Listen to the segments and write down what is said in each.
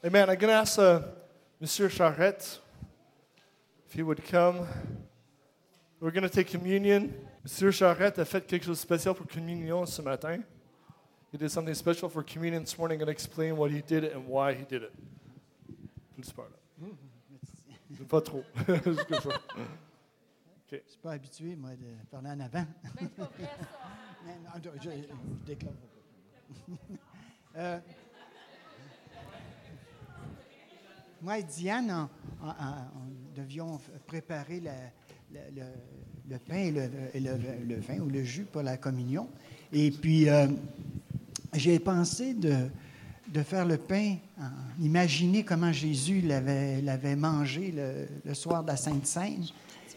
Amen. I'm going to ask Monsieur Charette if he would come. We're going to take communion. Monsieur Charette a fait quelque chose de spécial pour communion ce matin. He did something special for communion this morning. I'm going to explain what he did and why he did it. Plus par là. Pas trop. Je ne suis pas habitué, moi, de parler en avant. Je déclare. Moi et Diane, on devions préparer le pain et le vin ou le jus pour la communion. Et puis, j'ai pensé de faire le pain, imaginer comment Jésus l'avait mangé le soir de la Sainte Seine.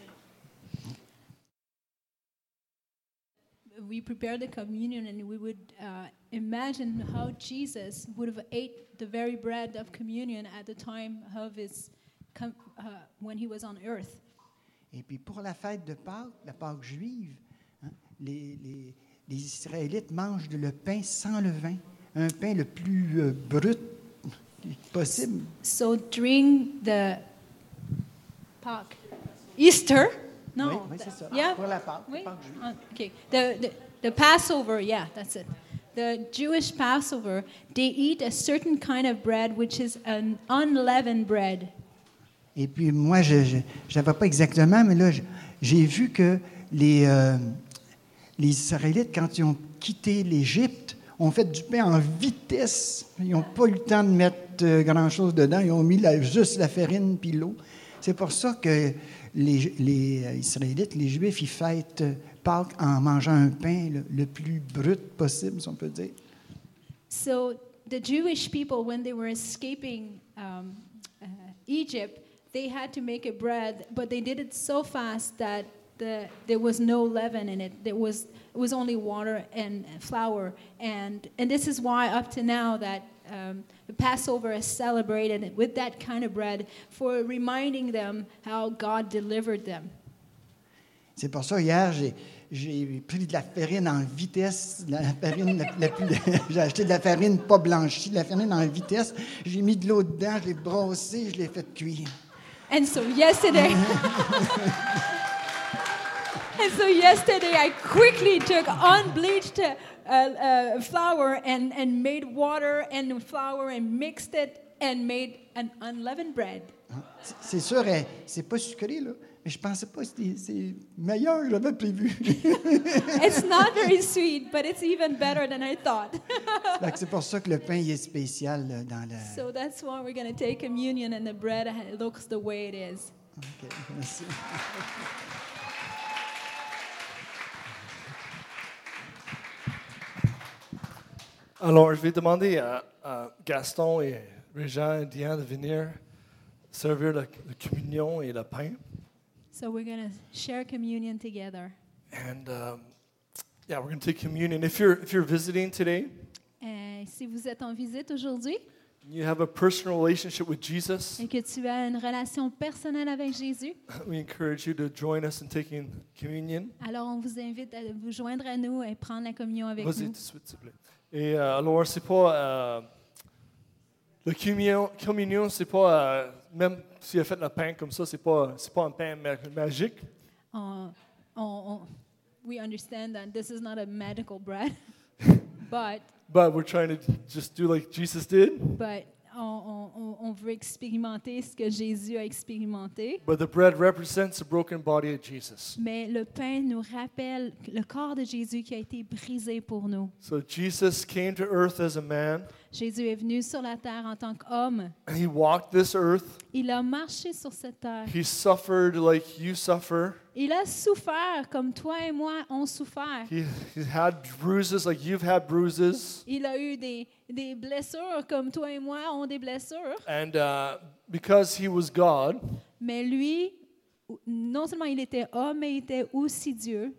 We prepared the communion and we would imagine how Jesus would have ate the very bread of communion at the time of his when he was on earth. Et puis pour la fête de Pâques, la Pâques juive, hein, les Israélites mangent le pain sans levain, un pain le plus brut possible. So during the Pâques, Easter. No. Oui, c'est ça. Yeah. Pour la Pâques. Oui? Pâques juive. Okay. The Passover, yeah, that's it. The Jewish Passover, they eat a certain kind of bread, which is an unleavened bread. Et puis moi, je ne savais pas exactement, mais là, j'ai vu que les Israélites, quand ils ont quitté l'Égypte, ont fait du pain en vitesse. Ils n'ont pas eu le temps de mettre grand-chose dedans. Ils ont mis juste la farine puis l'eau. C'est pour ça que les Israélites, les Juifs, ils fêtent Pâques en mangeant un pain le plus brut possible, si on peut dire. So the Jewish people, when they were escaping Egypt, they had to make a bread, but they did it so fast that there was no leaven in it. It was only water and flour, and this is why up to now that the Passover is celebrated with that kind of bread for reminding them how God delivered them. C'est pour ça, hier, j'ai pris de la farine en vitesse, j'ai acheté de la farine pas blanchie, de la farine en vitesse, j'ai mis de l'eau dedans, je l'ai brossée, je l'ai fait cuire. And so yesterday, I quickly took unbleached flour and made water and flour and mixed it and made an unleavened bread. C'est sûr, c'est pas sucré, là, mais je pensais pas que c'est meilleur que j'avais prévu. It's not very sweet, but it's even better than I thought. C'est pour ça que le pain il est spécial là, dans la... So that's why we're going to take communion and the bread looks the way it is. OK, merci. Alors, je vais demander à Gaston et Régent et Diane de venir servir la communion et le pain. So we're going to share communion together. And we're going to take communion. If you're visiting today, Si vous êtes en visite aujourd'hui you have a personal relationship with Jesus, et que tu as une relation personnelle avec Jésus, we encourage you to join us in taking communion. alors on vous invite à vous joindre à nous et prendre la communion avec Vas-y, nous. tout de suite, s'il vous plaît. Et alors, c'est pas... la communion, c'est pas... même s'il a fait le pain comme ça, c'est pas un pain magique. We understand that this is not a medical bread, but we're trying to just do like Jesus did. On veut expérimenter ce que Jésus a expérimenté. But the bread represents the broken body of Jesus. Mais le pain nous rappelle le corps de Jésus qui a été brisé pour nous. So Jesus came to earth as a man. Jésus est venu sur la terre en tant qu'homme. And he walked this earth. Il a marché sur cette terre. He suffered like you suffer. Il a souffert comme toi et moi on souffert. He had bruises like you've had bruises. Il a eu des blessures comme toi et moi ont des blessures. And because he was God, Mais lui, non seulement il était homme, mais il était aussi Dieu.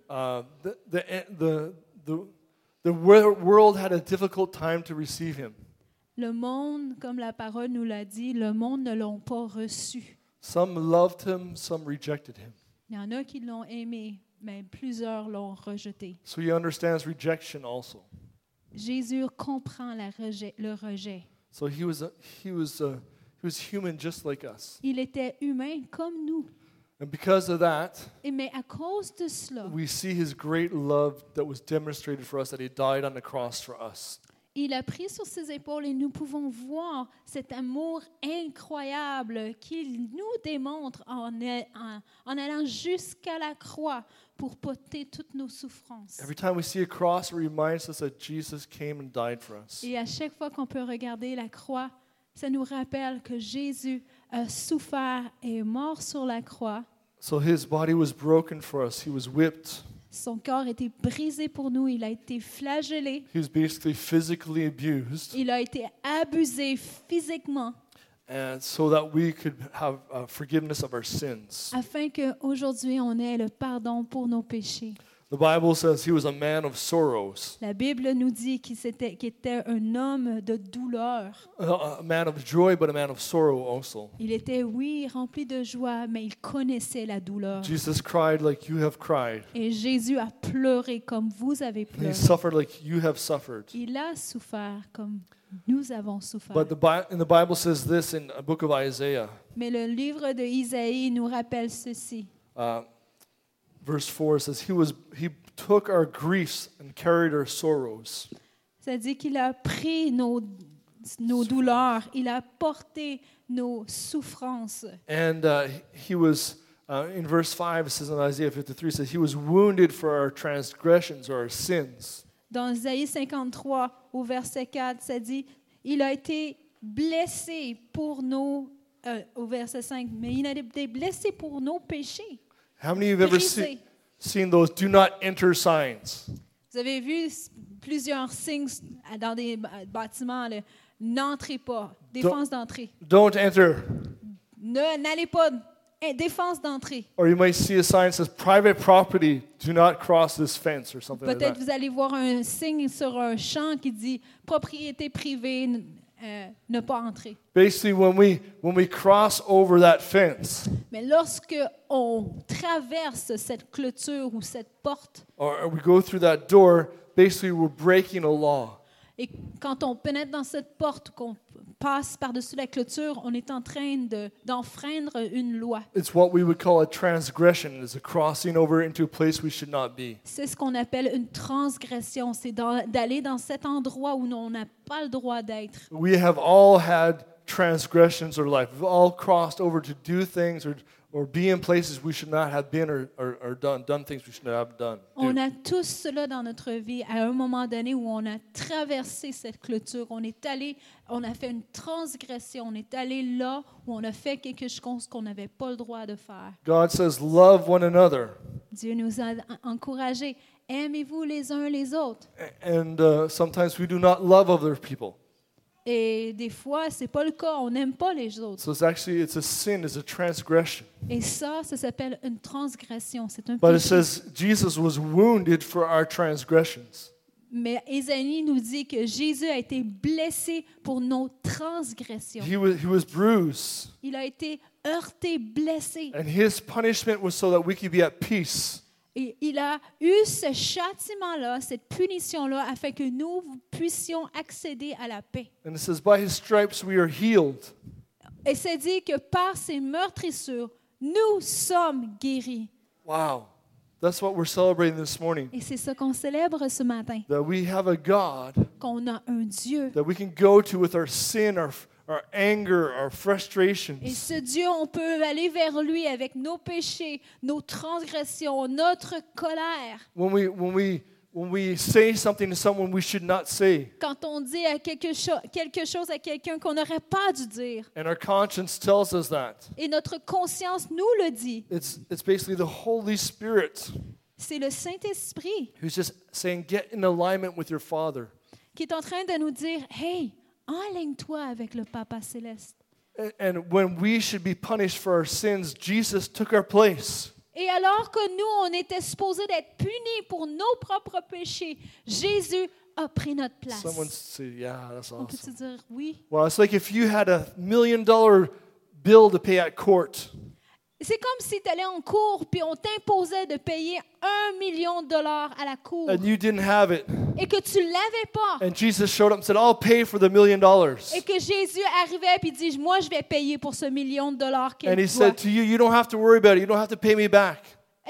The world had a difficult time to receive him. Le monde, comme la parole nous l'a dit, le monde ne l'ont pas reçu. Some loved him, some rejected him. Il y en a qui l'ont aimé, mais plusieurs l'ont rejeté. So he understands rejection also. Jésus comprend le rejet. So he was human just like us. Il était humain comme nous. And because of that, Mais à cause de cela, we see his great love that was demonstrated for us, that he died on the cross for us. il a pris sur ses épaules et nous pouvons voir cet amour incroyable qu'il nous démontre en allant jusqu'à la croix pour porter toutes nos souffrances. Every time we see a cross, it reminds us that Jesus came and died for us. Et à chaque fois qu'on peut regarder la croix, ça nous rappelle que Jésus a souffert et est mort sur la croix. So his body was broken for us. He was whipped. Son corps a été brisé pour nous, il a été flagellé, He was basically physically abused, il a été abusé physiquement and so that we could have forgiveness of our sins. afin qu'aujourd'hui on ait le pardon pour nos péchés. The Bible says he was a man of sorrows, La Bible nous dit qu'il était un homme de douleur. a man of joy, but a man of sorrow also. Il était, oui, rempli de joie, mais il connaissait la douleur. Jesus cried like you have cried. Et Jésus a pleuré comme vous avez He pleuré. suffered like you have suffered. Il a souffert comme nous avons souffert. But the Bible says this in a book of Isaiah, Mais le livre de Isaïe nous rappelle ceci. verse 4 says, He took our griefs and carried our sorrows. Ça dit qu'il a pris nos douleurs, il a porté nos souffrances. And he was, in verse 5, it says in Isaiah 53, it says, He was wounded for our transgressions or our sins. Dans Isaïe 53, au verset 4, ça dit, il a été blessé pour au verset 5, mais il a été blessé pour nos péchés. How many of you have ever Brisé. seen those do not enter signs? Vous avez vu plusieurs signes dans des bâtiments, là, n'entrez pas, défense d'entrée. Don't enter. N'allez pas, défense d'entrée. Or you might see a sign that says, Private property, do not cross this fence, or something like Peut-être that. vous allez voir un signe sur un champ qui dit propriété privée, ne pas entrer. Basically, when we cross over that fence, Mais lorsque on traverse cette clôture ou cette porte, or we go through that door, basically we're breaking a law. et quand on pénètre dans cette porte, qu'on passe par-dessus la clôture, on est en train d'enfreindre une loi. It's what we would call a transgression. It's a crossing over into a place we should not be. C'est ce qu'on appelle une transgression. C'est d'aller dans cet endroit où on n'a pas le droit d'être. We have all had transgressions in our life. We've all crossed over to do things or be in places we should not have been or done things we should not have done. On a tous cela dans notre vie à un moment donné où on a traversé cette clôture. On est allé, on a fait une transgression. On est allé là où on a fait quelque chose qu'on n'avait pas le droit de faire. God says, love one another. Dieu nous a encouragés. Aimez-vous les uns les autres. And sometimes we do not love other people. Et des fois, c'est pas le cas. On n'aime pas les autres. So it's a sin, it's a transgression. Et ça s'appelle une transgression. C'est un But it péché. says Jesus was wounded for our transgressions. Mais Ésaïe nous dit que Jésus a été blessé pour nos transgressions. He was bruised. Il a été heurté, blessé. And his punishment was so that we could be at peace. Et il a eu ce châtiment-là, cette punition-là, afin que nous puissions accéder à la paix. And it says, by his stripes we are healed. Et c'est dit que par ses meurtrissures, nous sommes guéris. Wow. That's what we're celebrating this morning. Et c'est ça qu'on célèbre ce matin, That we have a God qu'on a un Dieu. that we can go to with our sin, our anger, our frustrations. Et ce Dieu, on peut aller vers lui avec nos péchés, nos transgressions, notre colère. When we say something to someone we should not say, Quand on dit quelque chose à quelqu'un qu'on n'aurait pas dû dire, and our conscience tells us that, et notre conscience nous le dit, it's basically the Holy Spirit c'est le Saint-Esprit who's just saying, get in alignment with your Father. qui est en train de nous dire, « Hey, enligne-toi avec le Papa Céleste. And when we should be punished for our sins, Jesus took our place. » Et alors que nous, on était supposés d'être punis pour nos propres péchés, Jésus a pris notre place. Someone say, yeah, that's On peut-se awesome. dire oui. Well, it's like if you had $1 million bill to pay at court, C'est comme si tu allais en cour puis on t'imposait de payer $1 million à la cour and you didn't have it, et que tu l'avais pas. And Jesus showed up and said, I'll pay for the $1 million. Et que Jésus arrivait et dit, moi, je vais payer pour ce $1 million qu'il And he doit. said to you, you don't have to worry about it. You don't have to pay me back.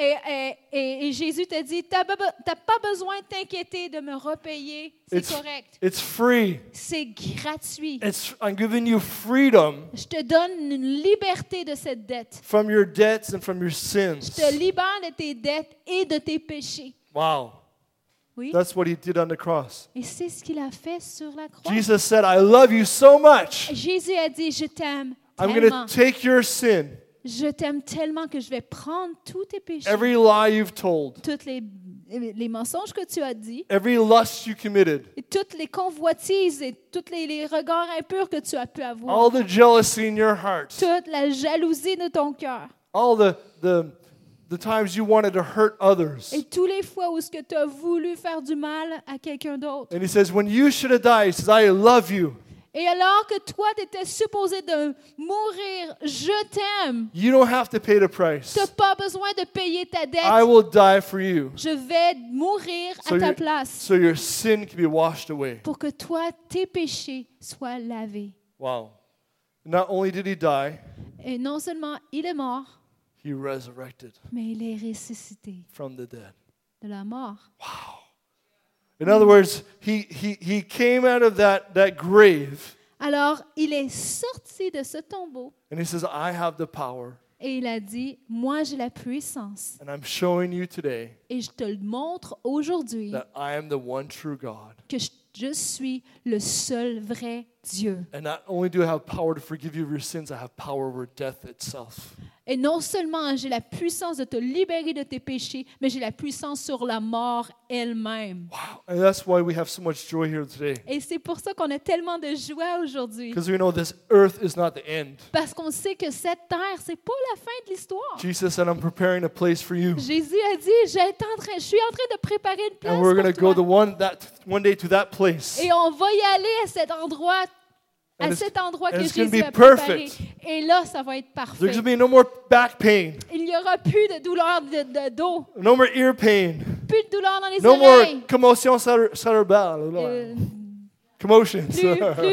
Et Jésus te dit, t'as pas besoin de t'inquiéter de me repayer, c'est correct. It's free. C'est gratuit. I'm giving you freedom Je te donne une liberté de cette dette. from your debts and from your Je sins. te libère de tes dettes et de tes péchés. Wow. Oui. That's what he did on the cross. Et c'est ce qu'il a fait sur la croix. Jesus said, I love you so much. Jésus a dit, je t'aime I'm going tellement. to take your sin, Je t'aime tellement que je vais prendre tous tes péchés, every lie you've told, tous les mensonges que tu as dit, every lust you committed, et toutes les convoitises et tous les regards impurs que tu as pu avoir, all the jealousy in your heart, toute la jalousie de ton cœur, all the times you wanted to hurt others. et tous les fois où tu as voulu faire du mal à quelqu'un d'autre. And he says, when you should have died, he says, I love you. Et alors que toi, tu étais supposé de mourir, je t'aime. You don't have to pay the price. Tu n'as pas besoin de payer ta I dette. will die for you. Je vais mourir So à ta your, place so your sin can be washed away. pour que toi, tes péchés soient lavés. Wow. Not only did he die, Et non seulement il est mort, he resurrected mais il est ressuscité from the dead. de la mort. In other words, he came out of that grave Alors, il est sorti de ce tombeau and he says, I have the power. et il a dit, moi j'ai la puissance And I'm showing you today et je te le montre aujourd'hui that I am the one true God. que je suis le seul vrai Dieu. And not only do I have power to forgive you of your sins, I have power over death itself. Et non seulement j'ai la puissance de te libérer de tes péchés, mais j'ai la puissance sur la mort elle-même. Wow. And that's why we have so much joy here today. Et c'est pour ça qu'on a tellement de joie aujourd'hui. Because we know this earth is not the end. Parce qu'on sait que cette terre, c'est pas la fin de l'histoire. Jesus said, I'm preparing a place for you. Jésus a dit, je suis en train de préparer une place And we're going to go pour toi. one day to that place. Et on va y aller à cet endroit, And à it's- cet endroit and que it's gonna Jésus be a préparé. perfect. Et là, ça va être parfait. There's going to be no more back pain, Il n'y aura plus de douleur de dos, no more ear pain, plus de douleur dans les no oreilles. more commotion cerebrale. Euh, Commotions. plus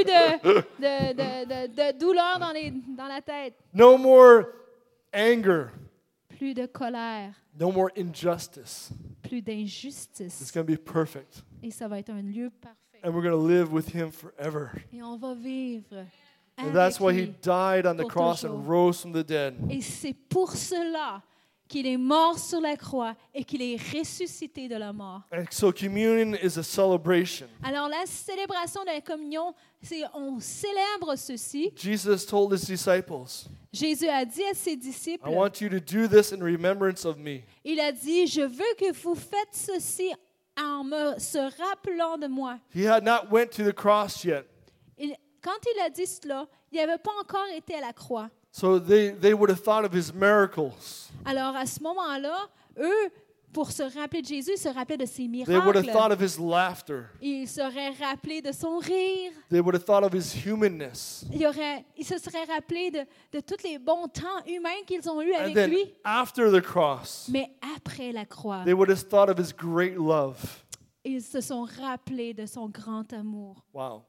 de douleur dans la tête, No more anger, plus de colère, no more injustice. plus It's d'injustice. going to be perfect. Et ça va être un lieu parfait. And we're going to live with him forever. Et on va vivre And that's why avec he lui. died on the Pour cross and toujours. rose from the dead. Et c'est pour cela qu'il est mort sur la croix et qu'il est ressuscité de la mort. And so communion is a celebration. Alors la célébration de la communion, c'est on célèbre ceci. Jesus told his disciples, Jésus a dit à ses disciples, I want you to do this in remembrance of me. il a dit, je veux que vous faites ceci en se rappelant de moi. He had not went to the cross yet. Quand il a dit cela, il n'avait pas encore été à la croix. So they would have thought of his miracles. Alors à ce moment-là, eux, pour se rappeler de Jésus, ils se rappelaient de ses They would have thought miracles. of his laughter. Ils seraient rappelés de son rire. They would have thought of his humanness. Ils se seraient rappelés de tous les bons temps humains qu'ils ont eus And avec then lui. after the cross, Mais après la croix, they would have thought of his great love. ils se sont rappelés de son grand amour. Wow.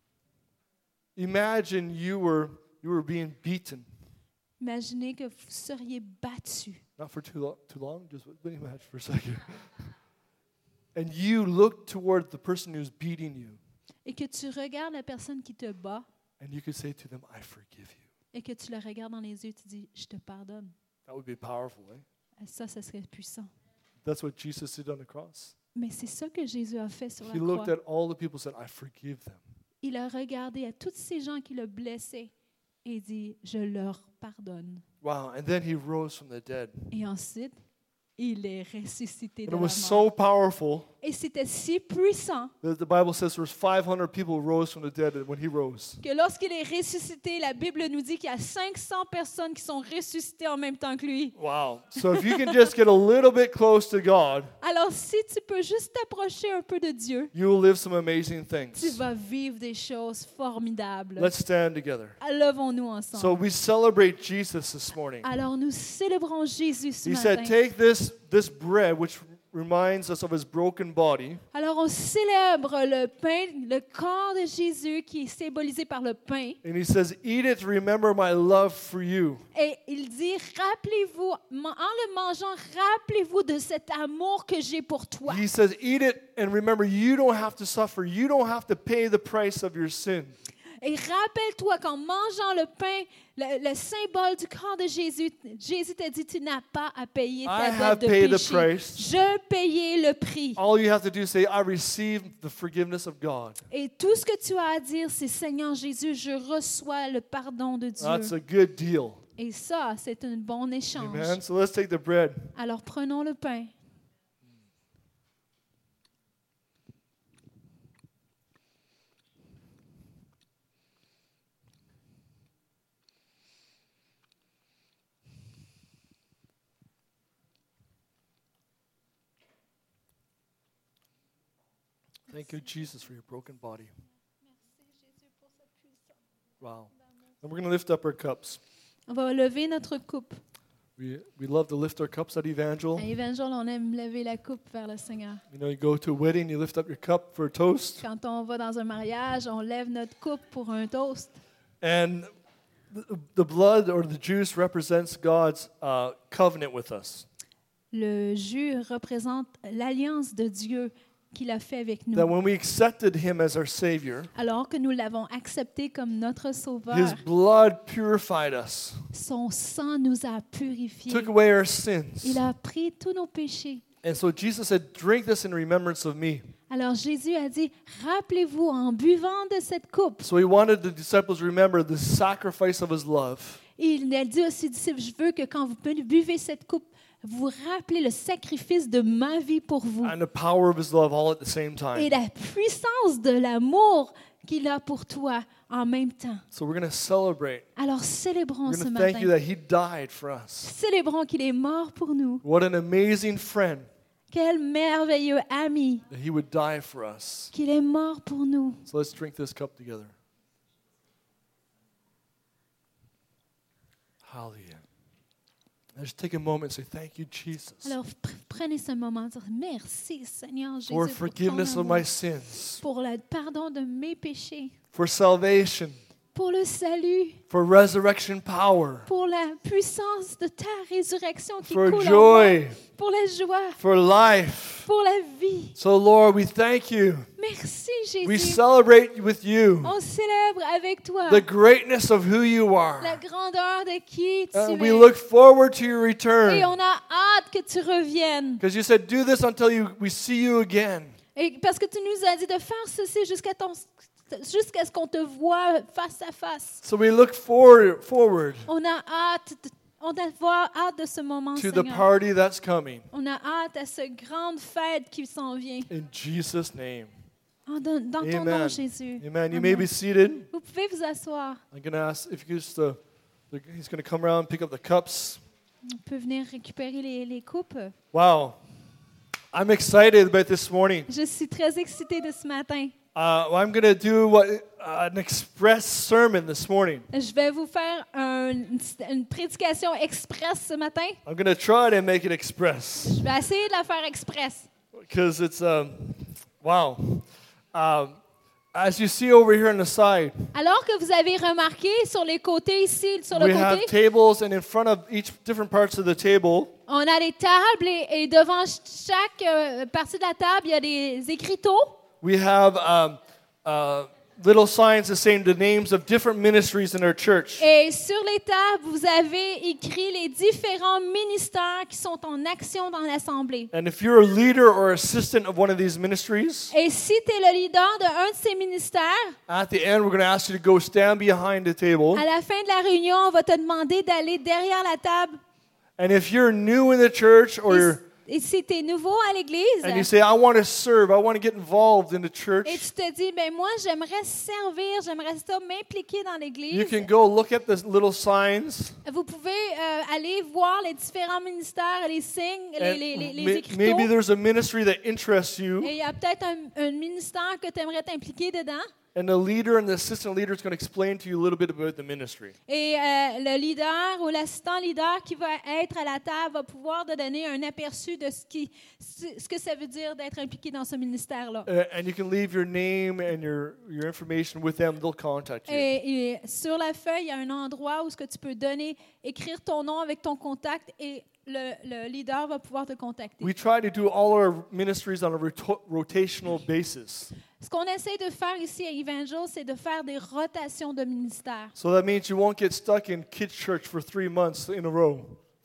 Imagine you were being beaten. Imaginez que vous seriez battus. Not for too long, just imagine for a second. And you look toward the person who's beating you, Et que tu regardes la personne qui te bat and you could say to them, I forgive you. et que tu la regardes dans les yeux et tu dis, je te pardonne. That would be powerful, eh? Ça serait puissant. That's what Jesus did on the cross. Mais c'est ça que Jésus a fait sur la He looked croix. at all the people and said, I forgive them. Il a regardé à tous ces gens qui l'ont blessé et dit, je leur pardonne. Wow. And then he rose from the dead. Et ensuite, il est ressuscité And de it la was so mort. powerful Et c'était si puissant that the Bible says there was 500 people rose from the dead when he rose. que lorsqu'il est ressuscité, la Bible nous dit qu'il y a 500 personnes qui sont ressuscitées en même temps que lui. Wow. So if you can just get a little bit close to God, Alors, si tu peux juste t'approcher un peu de Dieu, you will live some amazing tu things. vas vivre des choses formidables. Let's stand together. Levons-nous ensemble. So we celebrate Jesus this morning. Alors, nous célébrons Jésus ce He matin. said, take this bread, which reminds us of his broken body. Alors on célèbre le pain, le corps de Jésus qui est symbolisé par le pain. And he says, eat it to remember my love for you. Et il dit, rappelez-vous, en le mangeant, rappelez-vous de cet amour que j'ai pour toi. He says, eat it and remember you don't have to suffer. You don't have to pay the price of your sin. Et rappelle-toi qu'en mangeant le pain, le symbole du corps de Jésus, Jésus t'a dit, tu n'as pas à payer I ta have dette de paid the péché. price. Je payais le prix. All you have to do is say, I receive the forgiveness of God. Et tout ce que tu as à dire, c'est Seigneur Jésus, je reçois le pardon de Dieu. That's a good deal. Et ça, c'est un bon échange. Amen. So let's take the bread. Alors prenons le pain. Thank you, Jesus, for your broken body. Wow. And we're going to lift up our cups. On va lever notre coupe. We love to lift our cups at Evangel. À Évangile, on aime lever la coupe vers le Seigneur. You know, you go to a wedding, you lift up your cup for a toast. Quand on va dans un mariage, on lève notre coupe pour un toast. And the blood or the juice represents God's covenant with us. Le jus représente l'alliance de Dieu qu'il a fait avec nous. That when we accepted him as our Savior, Alors que nous l'avons accepté comme notre Sauveur, his blood purified us, son sang nous a purifiés. took away our sins. Il a pris tous nos péchés. And so Jesus said, drink this in remembrance of me. Alors Jésus a dit, rappelez-vous en buvant de cette coupe. So he wanted the disciples to remember the sacrifice of his love. Il a dit à ses disciples, je veux que quand vous buvez cette coupe, vous rappelez le sacrifice de ma vie pour vous And the power of his love all at the same et time. la puissance de l'amour qu'il a pour toi en même temps. So we're going to celebrate. Alors célébrons We're ce going to thank you matin. that he died for us. Célébrons qu'il est mort pour nous. What an amazing friend Quel merveilleux ami that he would die for us. qu'il est mort pour nous. So let's drink this cup together. Hallelujah. Now just take a moment and say, thank you, Jesus, Alors prenez ce moment de dire merci Seigneur Jésus for pour ton forgiveness of amour, my sins, pour le pardon de mes péchés, for salvation, pour le salut, for resurrection power, pour la puissance de ta résurrection qui for coule en joy, moi, pour la joie, for life. pour la vie. So, Lord, we thank you. Merci We Jésus. celebrate with you On célèbre avec toi the greatness of who you are. la grandeur de qui tu We es. look forward to your Et return. on a hâte que tu reviennes. Because you said, do this until we see you again. Et parce que tu nous as dit de faire ceci jusqu'à ce qu'on te voie face à face. So we look forward On a hâte de ce moment, to the Seigneur. party that's coming. On a hâte à cette grande fête qui s'en vient. In Jesus' name. Dans ton Amen. nom, Jésus. Amen. You may be seated. Vous pouvez vous asseoir. I'm going to ask if you just, he's going to come around and pick up the cups. On peut venir récupérer les coupes. Wow. I'm excited about this morning. Je suis très excitée de ce matin. I'm going to do an express sermon this morning. Je vais vous faire une prédication express ce matin. I'm going to try to make it express Je vais essayer de la faire express. because it's, wow. As you see over here on the side, Alors que vous avez remarqué sur les côtés ici, sur le we have côté, tables, and in front of each different parts of the table, on a des tables et devant chaque partie de la table, il y a des écriteaux. we have little signs that saying the names of different ministries in our church. Et sur les tables, vous avez écrit les différents ministères qui sont en action dans l'Assemblée. And if you're a leader or assistant of one of these ministries, Et si tu es le leader d'un de ces ministères, at the end, we're going to ask you to go stand behind the table. à la fin de la réunion, on va te demander d'aller derrière la table. And if you're new in the church Et si tu es nouveau à l'Église, and you say, I want to serve, I want to get involved in the church, et tu te dis, ben moi, j'aimerais servir, j'aimerais ça m'impliquer dans you l'Église, can go look at the little signs. vous pouvez aller voir les différents ministères, les signes, And les écriteaux. maybe there's a ministry that interests Et you. il y a peut-être un ministère que tu aimerais t'impliquer dedans. And the leader and the assistant leader is going to explain to you a little bit about the ministry. Et le leader ou l'assistant leader qui va être à la table va pouvoir te donner un aperçu de ce que ça veut dire d'être impliqué dans ce ministère-là. And you can leave your name and your information with them. They'll contact you. Et sur la feuille, il y a un endroit où ce que tu peux donner, écrire ton nom avec ton contact et le leader va pouvoir te contacter. We try to do all our ministries on a rotational basis. Ce qu'on essaie de faire ici à Evangel, c'est de faire des rotations de ministères. So that means you won't get stuck in kids' church for 3 months in a row.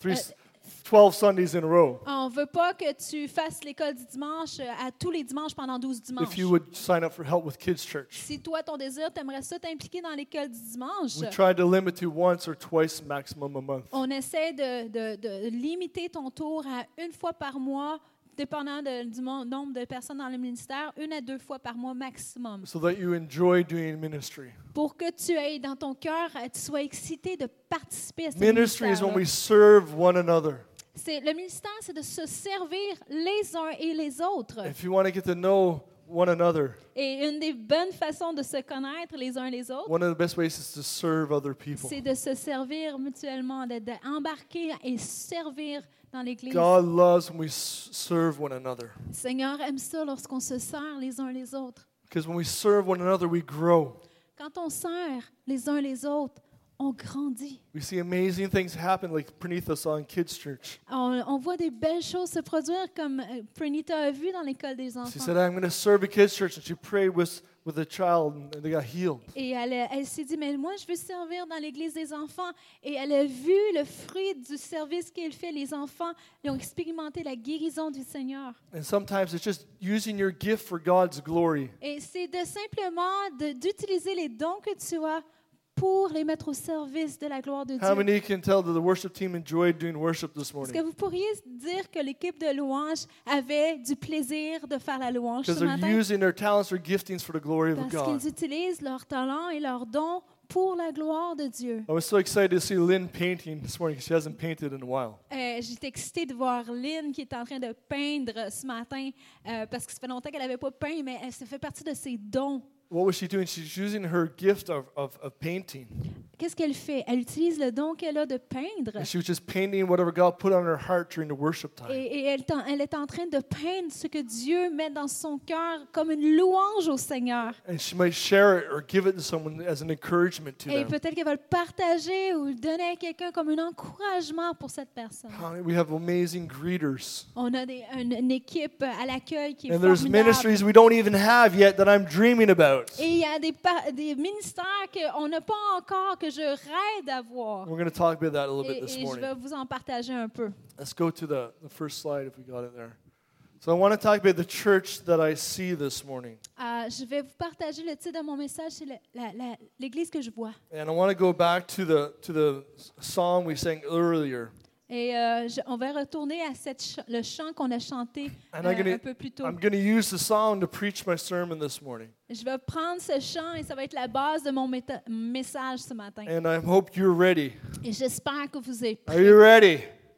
12 Sundays in a row. On ne veut pas que tu fasses l'école du dimanche à tous les dimanches pendant 12 dimanches. If you would sign up for help with kids' church. Si toi, ton désir, tu aimerais ça t'impliquer dans l'école du dimanche, We try to limit to once or twice maximum a month. on essaie de limiter ton tour à une fois par mois, dépendant du nombre de personnes dans le ministère, 1 à 2 fois par mois maximum. So that you enjoy doing ministry. Pour que tu aies dans ton cœur, tu sois excité de participer à ce Ministry is when ministère. we serve one another. Le ministère, c'est de se servir les uns et les autres. If you want to get to know one another, Et une des bonnes façons de se connaître les uns les autres, one of the best ways is to serve other people. c'est de se servir mutuellement, d'embarquer et servir dans l'Église. God loves when we serve one another. Le Seigneur aime ça lorsqu'on se sert les uns les autres. Because when we serve one another, we grow. Quand on sert les uns les autres, on grandit. We see amazing things happen like Pranitha saw in kids' church. On voit des belles choses se produire comme Pranita a vu dans l'école des She enfants. said, I'm going to serve a kids' church. And she prayed with a child and they got healed. Et elle s'est dit, mais moi, je veux servir dans l'église des enfants. Et elle a vu le fruit du service qu'il fait. Les enfants ils ont expérimenté la guérison du Seigneur. And sometimes it's just using your gift for God's glory. Et c'est simplement d'utiliser les dons que tu as pour les mettre au service de la gloire de How Dieu. many can tell that the worship team enjoyed doing worship this Est-ce morning? que vous pourriez dire que l'équipe de louange avait du plaisir de faire la louange Because ce they're matin? using their talents or giftings for the glory of Parce God. qu'ils utilisent leurs talents et leurs dons pour la gloire de Dieu. I was so excited to see Lynn painting this morning because she hasn't painted in a while. J'étais excitée de voir Lynn qui est en train de peindre ce matin parce que ça fait longtemps qu'elle n'avait pas peint, mais ça fait partie de ses dons. What was she doing? She's using her gift of painting. Qu'est-ce qu'elle fait? Elle utilise le don qu'elle a de peindre. And she was just painting whatever God put on her heart during the worship time. Et elle est en train de peindre ce que Dieu met dans son cœur comme une louange au Seigneur. And she might share it or give it to someone as an encouragement to Et them. peut-être qu'elle va le partager ou le donner à quelqu'un comme un encouragement pour cette personne. We have amazing greeters. On a une équipe à l'accueil qui est And there's formidable. ministries we don't even have yet that I'm dreaming about. Et il y a des ministères qu'on n'a pas encore, que je rêve d'avoir. We're going to talk about that a little bit Et this je morning. vais vous en partager un peu. Let's go to the first slide if we got it there. So I want to talk about the church that I see this morning. Je vais vous partager le titre de mon message, c'est l'Église que je vois. And I want to go back to the song we sang earlier. Et on va retourner à le chant qu'on a chanté And I'm un peu plus tôt. going to use the song to preach my sermon this morning. Je vais prendre ce chant et ça va être la base de mon message ce matin. And I hope you're ready. Et j'espère que vous êtes Are prêts. you ready?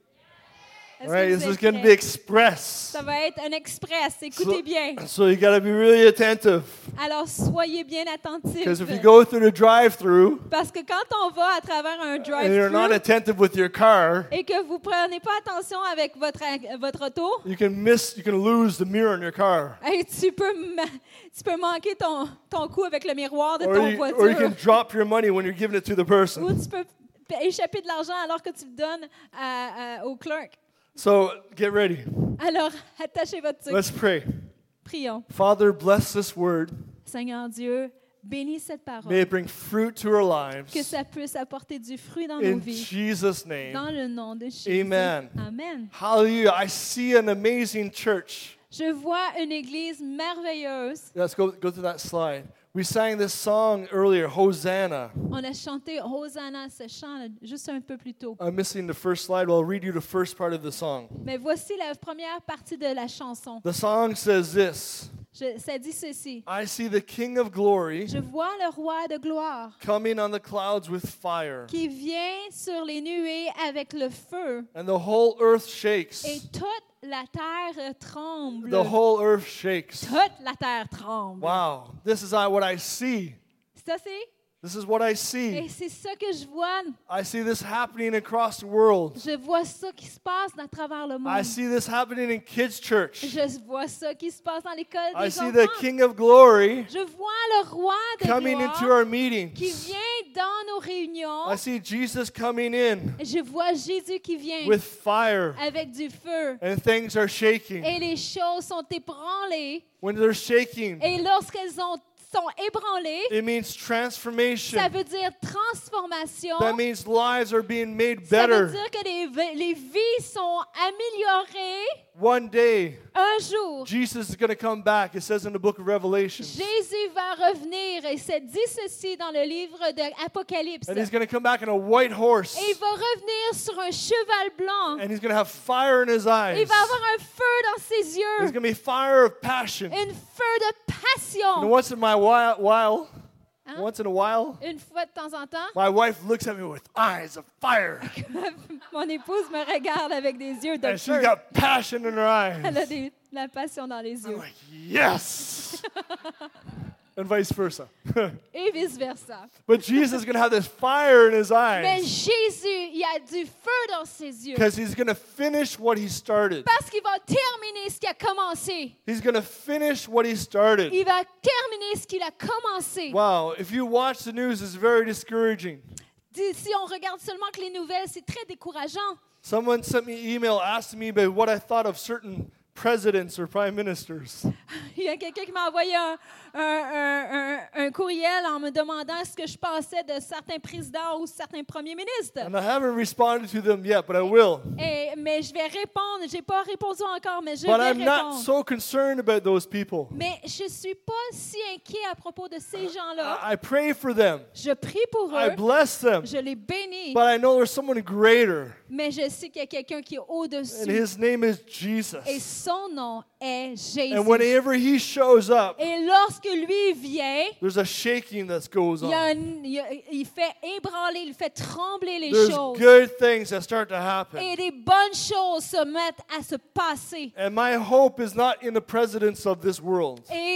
Est-ce All right, que vous this is êtes going to be prêts? express. Ça va être un express. Écoutez bien. So you got to be really attentive. Alors, soyez bien attentifs. Because if you go through the drive-through Parce que quand on va à travers un and you're not drive-thru attentive with your car, et que vous prenez pas attention avec votre auto, you can lose the mirror in your car. hey, tu peux manquer ton coup avec le miroir de Or ton you voiture. can drop your money when you're giving it to the Ou person. tu peux échapper de l'argent alors que tu le donnes au clerk. So get ready. Alors, attachez votre truc. Let's pray. Prions. Father, bless this word. Seigneur Dieu, bénis cette May parole. it bring fruit to our lives. Que ça puisse apporter du fruit dans nos In vies. Jesus' name. Dans le nom de Jésus. Amen. Amen. Hallelujah. I see an amazing church. Je vois une église merveilleuse. Let's go to that slide. We sang this song earlier, Hosanna. On a chanté Hosanna, ce chant là, juste un peu plus tôt. I'm missing the first slide. Well, I'll read you the first part of the song. Mais voici la première partie de la chanson. The song says this. Ça dit ceci. I see the King of glory Je vois le roi de gloire coming on the clouds with fire, qui vient sur les nuées avec le feu and the whole earth et shakes. toute la terre tremble. The whole earth shakes. Toute la terre tremble. Wow, this is what I see. Ça, c'est? This is what I Et see. c'est ça que je vois. I see this happening across the world. Je vois ça qui se passe à travers le monde. I see this happening in kids' church. Je vois ça qui se passe dans l'école I des see the enfants. King of glory Je vois le roi de coming gloire into our qui meetings. vient dans nos réunions. I see Jesus coming in Je vois Jésus qui vient with fire, avec du feu. and things are shaking. Et les choses sont ébranlées. When they're shaking, Et lorsqu'elles sont ébranlées, it means transformation. ça veut dire transformation. That means lives are being made Ça veut better. dire que les vies sont améliorées. One day, Un jour, Jesus is going to come back. It says in the book of Revelation. Jésus va revenir et c'est dit ceci dans le livre de Apocalypse. And he's going to come back on a white horse. Et il va revenir sur un cheval blanc. And he's going to have fire in his eyes. Il va avoir un feu dans ses There's yeux, going to be fire of passion. un feu de And passion. once in a while, Hein? once Une fois de temps en temps, my wife looks at me with eyes of fire. mon épouse me regarde avec des yeux de And she's feu. got passion in her Elle a eyes. la passion dans les I'm yeux. like, yes. And vice versa. Et vice-versa. But Jesus is going to have this fire in his Mais eyes Jésus, il a du feu dans ses yeux. because he's going to finish what he started. Parce qu'il va terminer ce qu'il a commencé. He's going to finish what he started. Il va terminer ce qu'il a commencé. Wow, if you watch the news, it's very discouraging. Si on regarde seulement que les nouvelles, c'est très décourageant. Someone sent me an email asking me about what I thought of certain presidents or prime ministers. Il y a quelqu'un qui m'a envoyé un courriel en me demandant ce que je pensais de certains présidents ou certains premiers ministres. And I haven't responded to them yet, but I will. Mais je vais répondre. Je n'ai pas répondu encore, mais je But vais I'm not répondre. so concerned about those people. Mais je ne suis pas si inquiet à propos de ces gens-là. I pray for them. Je prie pour I eux. bless them. Je les bénis. But I know there's someone greater, Mais je sais qu'il y a quelqu'un qui est and au-dessus. his name is Et Jesus. son nom est Jésus. And whenever he shows up, Et lorsque lui vient, there's a shaking that goes il, y a on. il fait ébranler, il fait trembler les There's choses. good things that start to happen. Et des bonnes choses se mettent à se passer. And my hope is not in the presidents of this world. Et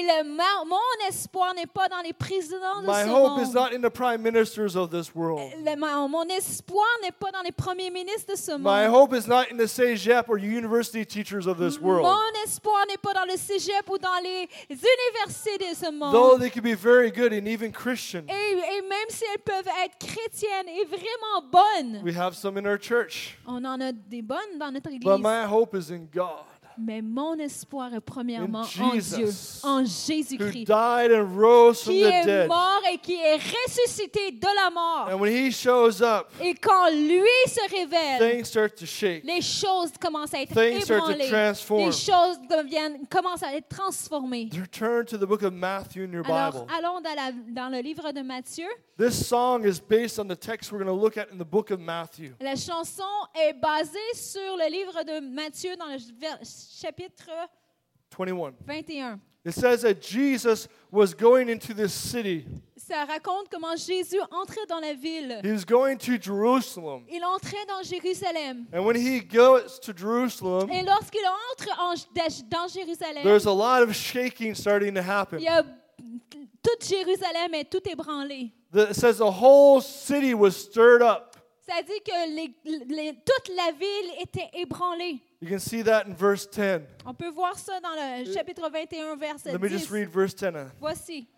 mon espoir n'est pas dans les présidents de My ce hope is monde. not in the prime ministers of this world. Mon espoir n'est pas dans les premiers ministres de ce My monde. hope is not in the CEGEP or university teachers of this world. Mon espoir n'est pas dans le cégep ou dans les universités de ce monde. Though they can be very good and even Christian. Et même si elles peuvent être chrétiennes et vraiment bonnes, We have some in our church. on en a des bonnes dans notre But église. my hope is in God, Mais mon espoir est premièrement In en Jesus, Dieu, en who Jésus-Christ, died and rose from qui the est dead. mort et qui est ressuscité de la mort. And when he shows up, Et quand lui se révèle, things start to shake. les choses commencent à être Things start to ébranlées. transform. Les choses commencent à être transformées. Turn to the book of Matthew in your Alors, Bible. allons dans le livre de Matthieu. This song is based on the text we're going to look at in the book of Matthew. La chanson est basée sur le livre de Matthieu dans le chapitre 21. 21. It says that Jesus was going into this city. Ça raconte comment Jésus entrait dans la ville. He was going to Jerusalem. Il entrait dans Jérusalem. And when he goes to Jerusalem, Et lorsqu'il entre dans Jérusalem, there's a lot of shaking starting to happen. il y a toute Jérusalem est tout ébranlée. It says the whole city was stirred up. Ça dit que toute la ville était ébranlée. You can see that in verse 10. On peut voir ça dans le chapitre 21, verset Let me just 10. read verse 10. Voici.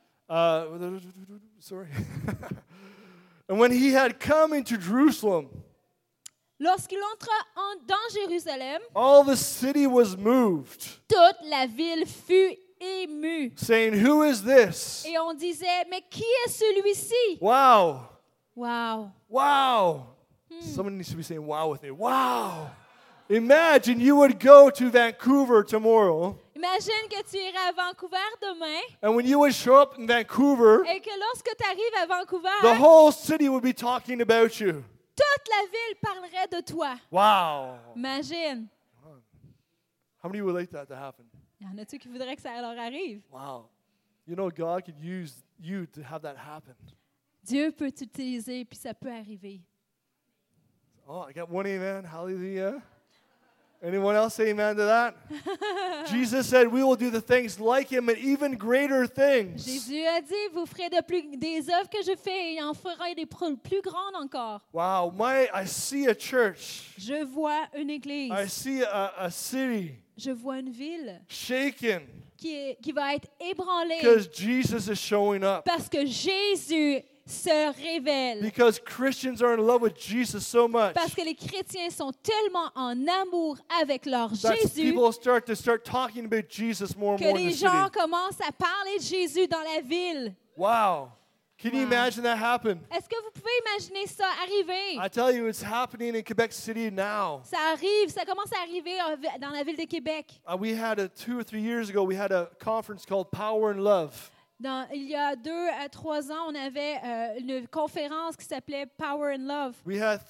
Sorry. And when he had come into Jerusalem, Lorsqu'il entra dans Jérusalem, all the city was moved, toute la ville fut émue. saying, "Who is this?" Et on disait, mais qui est celui-ci? Wow. Wow. Wow. Someone needs to be saying wow with me. Wow. Imagine you would go to Vancouver tomorrow, Imagine que tu irais à Vancouver demain and when you would show up in Vancouver, et que lorsque tu arrives à Vancouver, the whole city would be talking about you. toute la ville parlerait de toi. Wow. Imagine. How many would like that to happen? Il y en a-tu qui voudraient que ça leur arrive? Wow. You know, God could use you to have that happen. Dieu peut t'utiliser, puis ça peut arriver. Oh, I got one amen. Hallelujah. Anyone else say amen to that? Jesus said, we will do the things like him and even greater things. Jésus a dit, vous ferez des œuvres que je fais et en ferez des plus grandes encore. Wow, I see a church. Je vois une église. I see a city Je vois une ville shaken qui va être ébranlée because Jesus is showing up. parce que Jésus se révèle. Because Christians are in love with Jesus so much Parce que les chrétiens sont tellement en amour avec leur that Jésus people start talking about Jesus more and que more in les the gens city. commencent à parler de Jésus dans la ville. Wow. Can you Wow. imagine that happen? Est-ce que vous pouvez imaginer ça arriver? I tell you, it's happening in Quebec City now. Ça arrive, ça commence à arriver dans la ville de Québec. We had 2 or 3 years ago, we had a conference called Power and Love. Il y a 2 à 3 ans, on avait une conférence qui s'appelait Power and Love. We had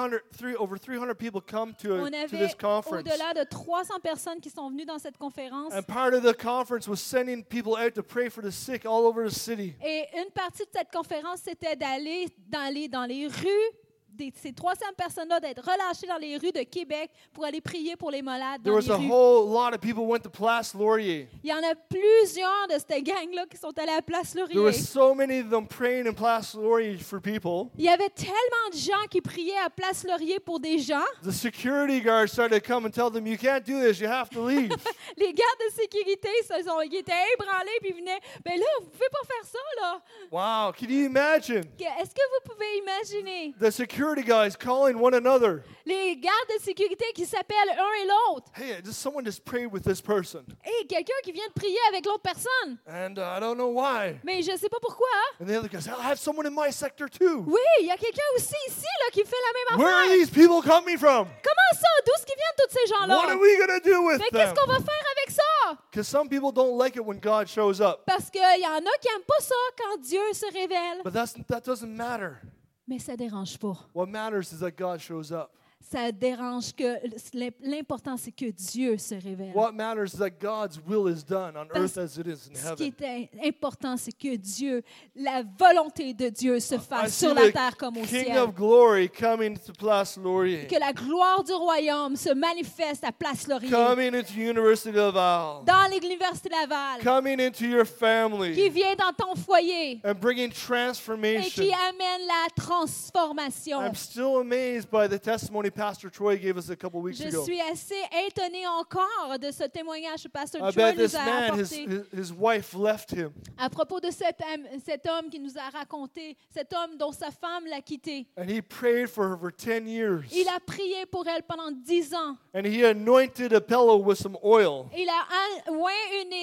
over 300 people come to On this avait conference. au-delà de 300 personnes qui sont venues dans cette conférence. And part of the conference was sending people out to pray for the sick all over the city. Et une partie de cette conférence, c'était d'aller dans les rues, ces 300 personnes-là, d'être relâchées dans les rues de Québec pour aller prier pour les malades There dans was les a rues. whole lot of people went to Place Laurier. Il y en a plusieurs de cette gang-là qui sont allés à Place There Laurier. were so many of them praying in Place Laurier for people. Il y avait tellement de gens qui priaient à Place Laurier pour des gens. The security guards started to come and tell them, you can't do this, you have to leave. Les gardes de sécurité, ils étaient ébranlés puis ils venaient. Ben là, vous pouvez pas faire ça, là. Wow, can you imagine? Est-ce que vous pouvez imaginer The security guys calling one another. les gardes de sécurité qui s'appellent un et l'autre? Hey, someone just prayed with this person. Et quelqu'un qui vient de prier avec l'autre personne. And I don't know why. Mais je sais pas pourquoi. And the other guy said, I have someone in my sector too. Oui, il y a quelqu'un aussi ici là, qui fait la même Where are affaire. these people coming from? Comment ça? D'où est-ce qu'ils viennent tous ces What gens-là? are we going to do with Mais qu'est-ce them? qu'on va faire avec ça? Because some people don't like it when God shows up. Parce qu'il y en a qui n'aiment pas ça quand Dieu se révèle. But that doesn't matter. Mais ça dérange pas. What matters is that God shows up. Ça dérange que l'important, c'est que Dieu se révèle. What matters is that God's will is done on earth as it is in Ce qui heaven. est important, c'est que Dieu, la volonté de Dieu se I fasse see sur la the terre comme au King ciel. of Glory coming to Place Laurier, Que la gloire du royaume se manifeste à Place Laurier, coming into University of Laval, dans l'Université Laval, coming into your qui family, vient dans ton foyer and bringing et transformation. qui amène la transformation. I'm still amazed by the testimony Pastor Troy gave us a couple weeks Je ago. suis assez étonnée encore de ce témoignage que Pasteur I Troy bet this nous a man, apporté. his wife left him, À propos de cet homme qui nous a raconté, cet homme dont sa femme l'a quitté. and he prayed for her for 10 years. Il a prié pour elle pendant 10 ans. And he anointed a pillow with some oil. Il a oint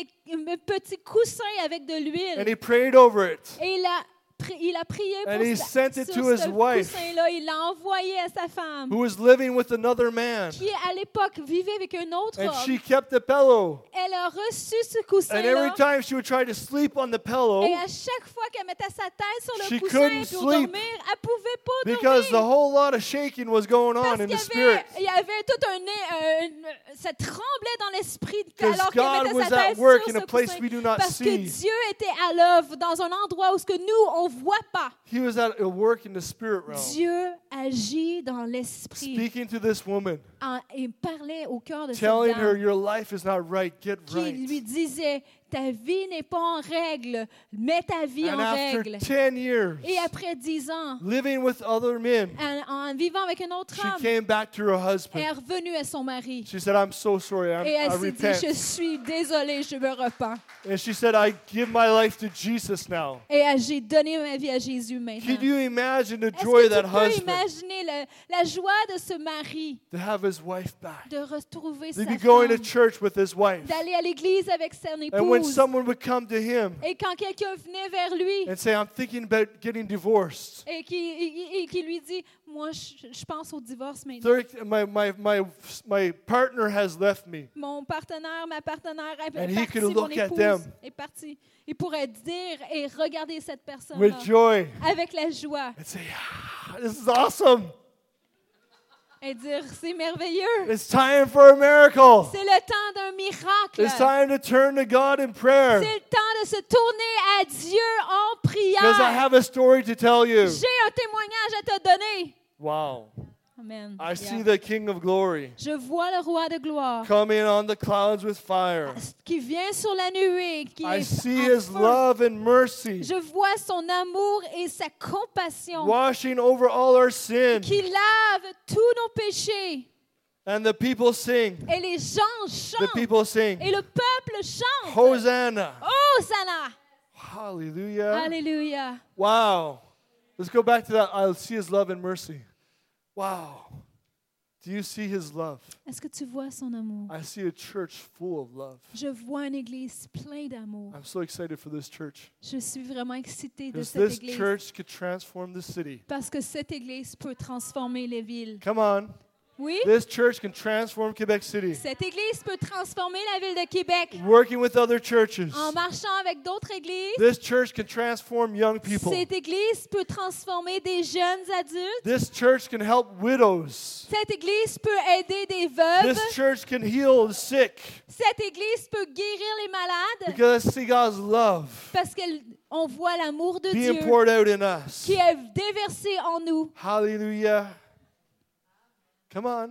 un petit coussin avec de And l'huile. he prayed over it. Et il a prié pour And he sent it to his ce wife, coussin-là. Il l'a envoyé à sa femme, who was living with another man. qui à l'époque vivait avec un autre And she homme. kept the pillow. Elle a reçu ce And every coussin-là. time she would try to sleep on the pillow, Et à chaque fois qu'elle mettait sa tête sur She le coussin couldn't pour sleep dormir, elle pouvait pas because the dormir. whole lot of shaking was going on Parce in qu'il the spirit. il y avait tout ça tremblait dans l'esprit Because alors qu'elle God mettait was sa at tête work sur in ce a place coussin. we do not Parce que see. Dieu était à l'œuvre dans un endroit où ce que nous, on voit pas. He was at work in the spirit realm, Dieu agit dans l'esprit speaking to this woman, et parlait au cœur de cette telling her, dame your life is not right, get qui lui right. disait, ta vie n'est pas en règle, mets ta vie And en after règle. 10 years, Et après 10 ans, living with other men, en vivant avec un autre she homme, came back to her elle est husband. revenue à son mari. She said, I'm so sorry, Et I elle s'est dit, repent. je suis désolée, je me repens. And she said, I give my life to Jesus now. Et j'ai donné ma vie à Jésus maintenant. Can you imagine the Est-ce joy que of that tu peux husband imaginer la joie de ce mari to have his wife back? de retrouver To sa be going to femme, church with his wife. d'aller à l'église avec son And when épouse? someone would come to him Et quand quelqu'un venait vers lui and say, I'm thinking about getting divorced. et qui lui dit, moi, je pense au divorce maintenant. Third, my partner has left me. Ma partenaire est And he partie, could mon look at épouse them. est partie. Il pourrait dire et regarder cette personne With joy avec la joie and say, this is awesome. et dire c'est merveilleux. It's time for a miracle. C'est le temps d'un miracle. It's time to turn to God in prayer. C'est le temps de se tourner à Dieu en Because I prière. have a story to tell you. J'ai un témoignage à te donner. Wow. Amen. I see Yeah. the King of Glory Je vois le roi de gloire coming on the clouds with fire. qui vient sur la nuée, qui I est see en His feu. love and mercy Je vois son amour et sa compassion washing over all our sin. qui lave tous nos péchés. And the people sing. Et les gens The chantent. people sing. Et le peuple chante. Hosanna. Hosanna. Hallelujah. Alléluia. Wow. Let's go back to that. I'll see His love and mercy. Wow. Do you see His love? Est-ce que tu vois son amour? I see a church full of love. Je vois une église pleine d'amour. I'm so excited for this church. Je suis vraiment excitée de Because cette this église. church could transform the city. Parce que cette église peut transformer les villes. Come on. Oui? This church can transform Quebec City. Cette église peut transformer la ville de Québec. Working with other churches. En marchant avec d'autres églises, This church can transform young people. cette église peut transformer des jeunes adultes. This church can help widows. Cette église peut aider des veuves. This church can heal the sick. Cette église peut guérir les malades Because I see God's love parce qu'on voit l'amour de being Dieu poured out in us. qui est déversé en nous. Hallelujah. Come on.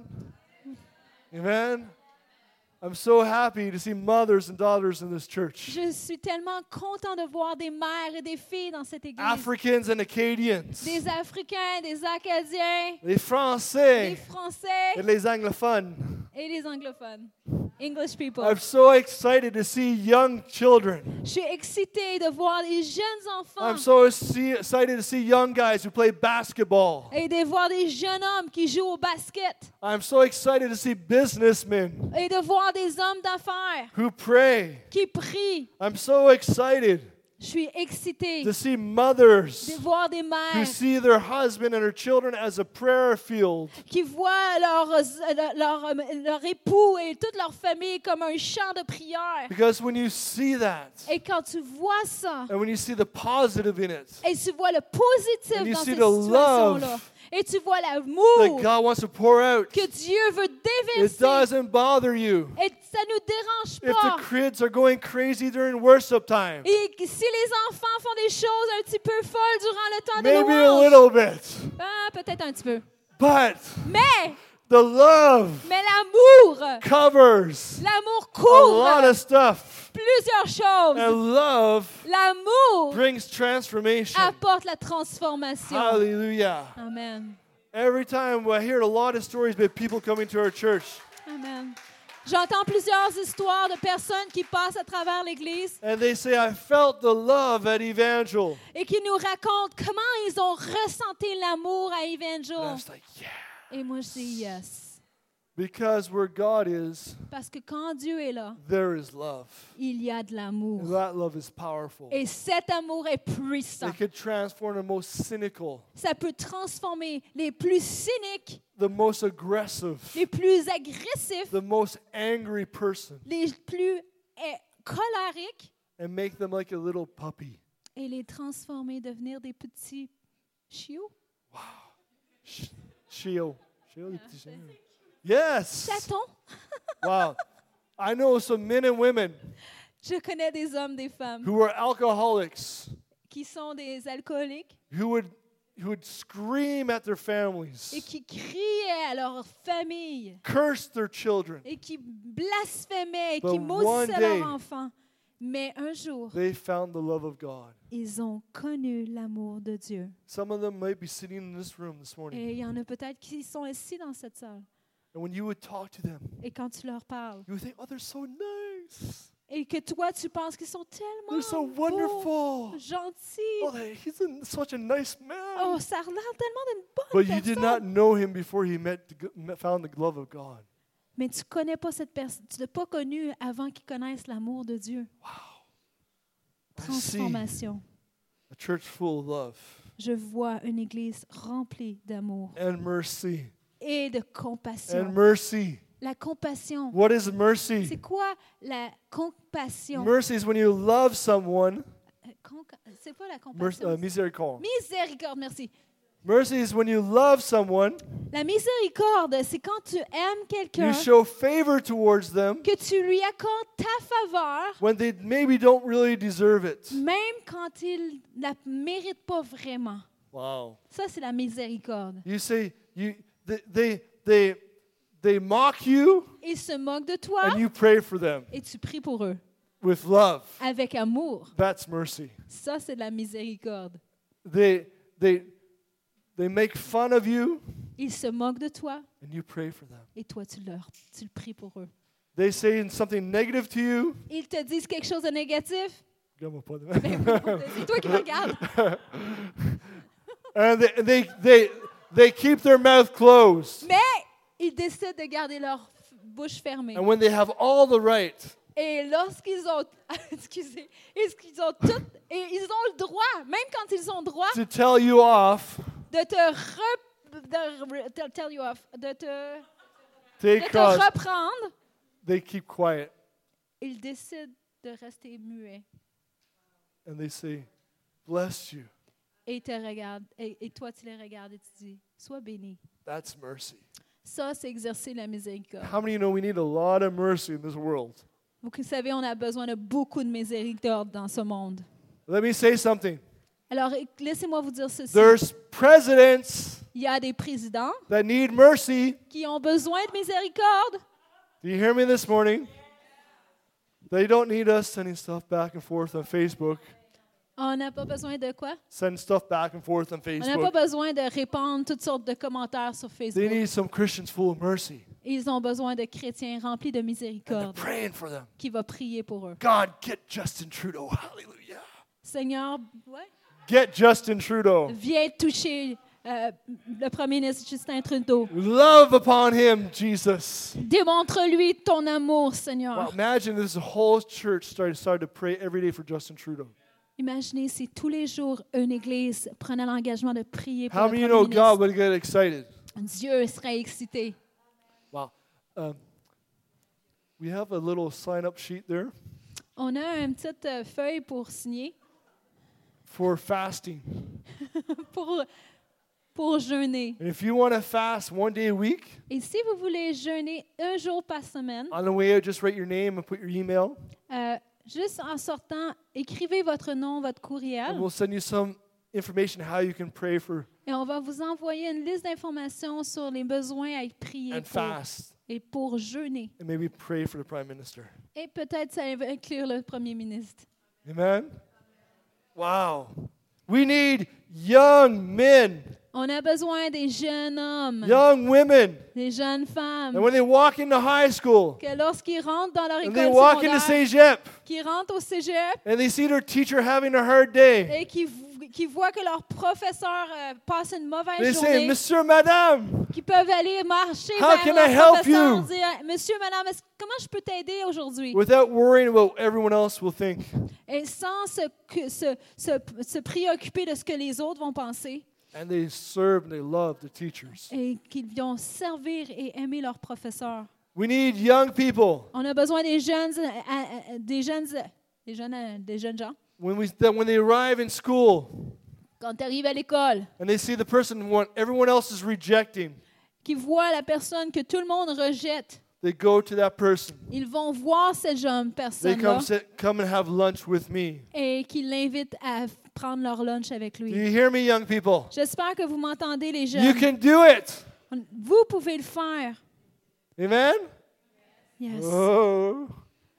Amen. I'm so happy to see mothers and daughters in this church. Je suis tellement content de voir des mères et des filles dans cette église. Africans and Acadians. Des Africains, des Acadiens, Les des Français Français et les anglophones. et des anglophones. English people. I'm so excited to see young children. Je suis excitée de voir les jeunes enfants I'm so excited to see young guys who play basketball. et de voir des jeunes hommes qui jouent au basket I'm so excited to see businessmen et de voir des hommes d'affaires who pray. qui prient. I'm so excited Je suis excitée to see mothers de voir des who mères see their husband and their children as a prayer field. qui voient leur époux et toute leur famille comme un champ de prière. Because when you see that, Et quand tu vois ça, and when you see the positive in it, et tu vois le positif And you dans see cette the situation-là, love et tu vois that l'amour God wants to pour out, que Dieu veut it déverser, doesn't bother you. et ça ne nous dérange If pas. the kids are going crazy during worship time, Et si les enfants font des choses un petit peu folles durant le temps de maybe a louange, little bit, peut-être un petit peu. but Mais the love l'amour covers L'amour a lot couvre of stuff. plusieurs choses. And love L'amour brings transformation. apporte la transformation. Hallelujah. Amen. Every time I hear a lot of stories about people coming to our church, Amen. J'entends plusieurs histoires de personnes qui passent à travers l'Église and they say, I felt the love at Evangel. et qui nous racontent comment ils ont ressenti l'amour à And I Evangel. was like, yeah. Et moi, je dis yes. Because where God is, Parce que quand Dieu est là, there is love. il y a de l'amour. And that love is powerful. Et cet amour est puissant. It could transform the most cynical, Ça peut transformer les plus cyniques, the most aggressive, les plus agressifs, the most angry person, les plus colériques and make them like a little puppy. et les transformer, devenir des petits chiots. Shio. Shio, les petits chiens. Yes. Chatons. Wow. I know some men and women Je connais des hommes, des femmes who were alcoholics, qui sont des alcooliques who would scream at their et families, qui criaient à leur famille curse their children. et qui blasphémaient et But qui maudissaient one day, leurs enfants. Mais un jour, They found the love of God. ils ont connu l'amour de Dieu. Some of them might be sitting in this room this morning. Et il y en a peut-être qui sont assis dans cette salle. And when you would talk to them, Et quand tu leur parles, you would think, oh, they're so nice. et que toi, tu penses qu'ils sont tellement They're so beaux, wonderful. gentils. Oh, he's such a nice man. Oh, ça a l'air tellement d'une bonne But you did not personne. know him before he found the love of God. Mais tu connais pas cette personne. Tu l'as pas connu avant qu'ils connaissent l'amour de Dieu. I see Transformation. a church full of love Je vois une église remplie d'amour and mercy. et de And compassion. mercy. La compassion. What is mercy? C'est quoi la compassion? Mercy is when you love someone. C'est quoi la compassion? Miséricorde. Miséricorde, merci. Mercy is when you love someone La miséricorde, c'est quand tu aimes quelqu'un, you show favor towards them que tu lui accordes ta faveur, when they maybe don't really deserve it. même quand il ne la mérite pas vraiment. Wow. Ça, c'est la miséricorde. You say, they mock you Ils se moquent de toi and you pray for them et tu pries pour eux with love. avec amour. That's mercy. Ça, c'est de la miséricorde. They make fun of you Ils se moquent de toi and you pray for them. et toi, tu le pries pour eux. They say something negative to you. Ils te disent quelque chose de négatif. Regarde-moi pas. C'est toi qui me regardes. And they keep their mouth closed. Mais ils décident de garder leur bouche fermée. And when they have all the right Et lorsqu'ils ont, excusez, ils ont tout, et ils ont le droit, même quand ils ont le droit, to tell you off, de tell you off, de te because reprendre, they keep quiet ils décident de rester muets. and they say, bless you. Et ils te regardent, et toi tu les regardes et tu dis, sois béni. That's mercy. Ça, c'est exercer la miséricorde. How many of you know we need a lot of mercy in this world? Vous savez, on a besoin de beaucoup de miséricorde dans ce monde. Let me say something. Alors, laissez-moi vous dire ceci. There's presidents Il y a des présidents that need mercy. qui ont besoin de miséricorde. Do you hear me this morning? They don't need us sending stuff back and forth on Facebook. On n'a pas besoin de quoi? Send stuff back and forth on On n'a pas Facebook. besoin de répandre toutes sortes de commentaires sur They Facebook. need some Christians full of mercy. Ils ont besoin de chrétiens remplis de And they're miséricorde praying for them. qui va prier pour eux. God, get Justin Trudeau. Hallelujah. Seigneur, Get Justin Trudeau. viens toucher le premier ministre Justin Trudeau. Love upon him, Jesus. Démontre-lui ton amour, Seigneur. Wow, imagine this whole church started to pray every day for Justin Trudeau. Imaginez si tous les jours une église prenait l'engagement de prier pour How le many of premier you know God ministre. would get excited? Dieu serait excité. Wow. We have a little sign-up sheet there On a une petite feuille pour signer, for fasting. pour jeûner. And if you want to fast one day a week, Et si vous voulez jeûner un jour par semaine, on the way out, just write your name and put your email, juste en sortant, écrivez votre nom, votre and courriel, we'll send you some information how you can pray for et on va vous envoyer une liste d'informations sur les besoins à être priés and fast, et pour jeûner. and maybe pray for the Prime Minister. Et peut-être ça va inclure le premier ministre. Amen? Wow. We need young men, On a besoin des jeunes hommes, young women, des jeunes and femmes, when they walk into high school, que lorsqu'ils rentrent dans leur and they école walk into secondaire, Cégep, qu'ils rentrent au cégep and they see their teacher having a hard day, et qui voient que leur professeur passe une mauvaise they say, journée, Monsieur, Madame, qui peuvent aller marcher How vers can leur I help professeur you? dire « Monsieur, madame, comment je peux t'aider aujourd'hui? » without worrying about what everyone else will think. Et sans se préoccuper de ce que les autres vont penser, And they serve and they love the teachers. et qu'ils vont servir et aimer leur professeur. We need young people. On a besoin des jeunes gens. When they arrive in school Quand tu arrives à l'école, and they see the person what everyone else is rejecting, qui voient la personne que tout le monde rejette, they go to that person. ils vont voir cette jeune They personne-là come and have lunch with me. et qu'ils l'invitent à prendre leur lunch avec Do lui. you hear me, young people? J'espère que vous m'entendez, les You jeunes. can do it. Vous pouvez le faire. Amen? Yes. Oh.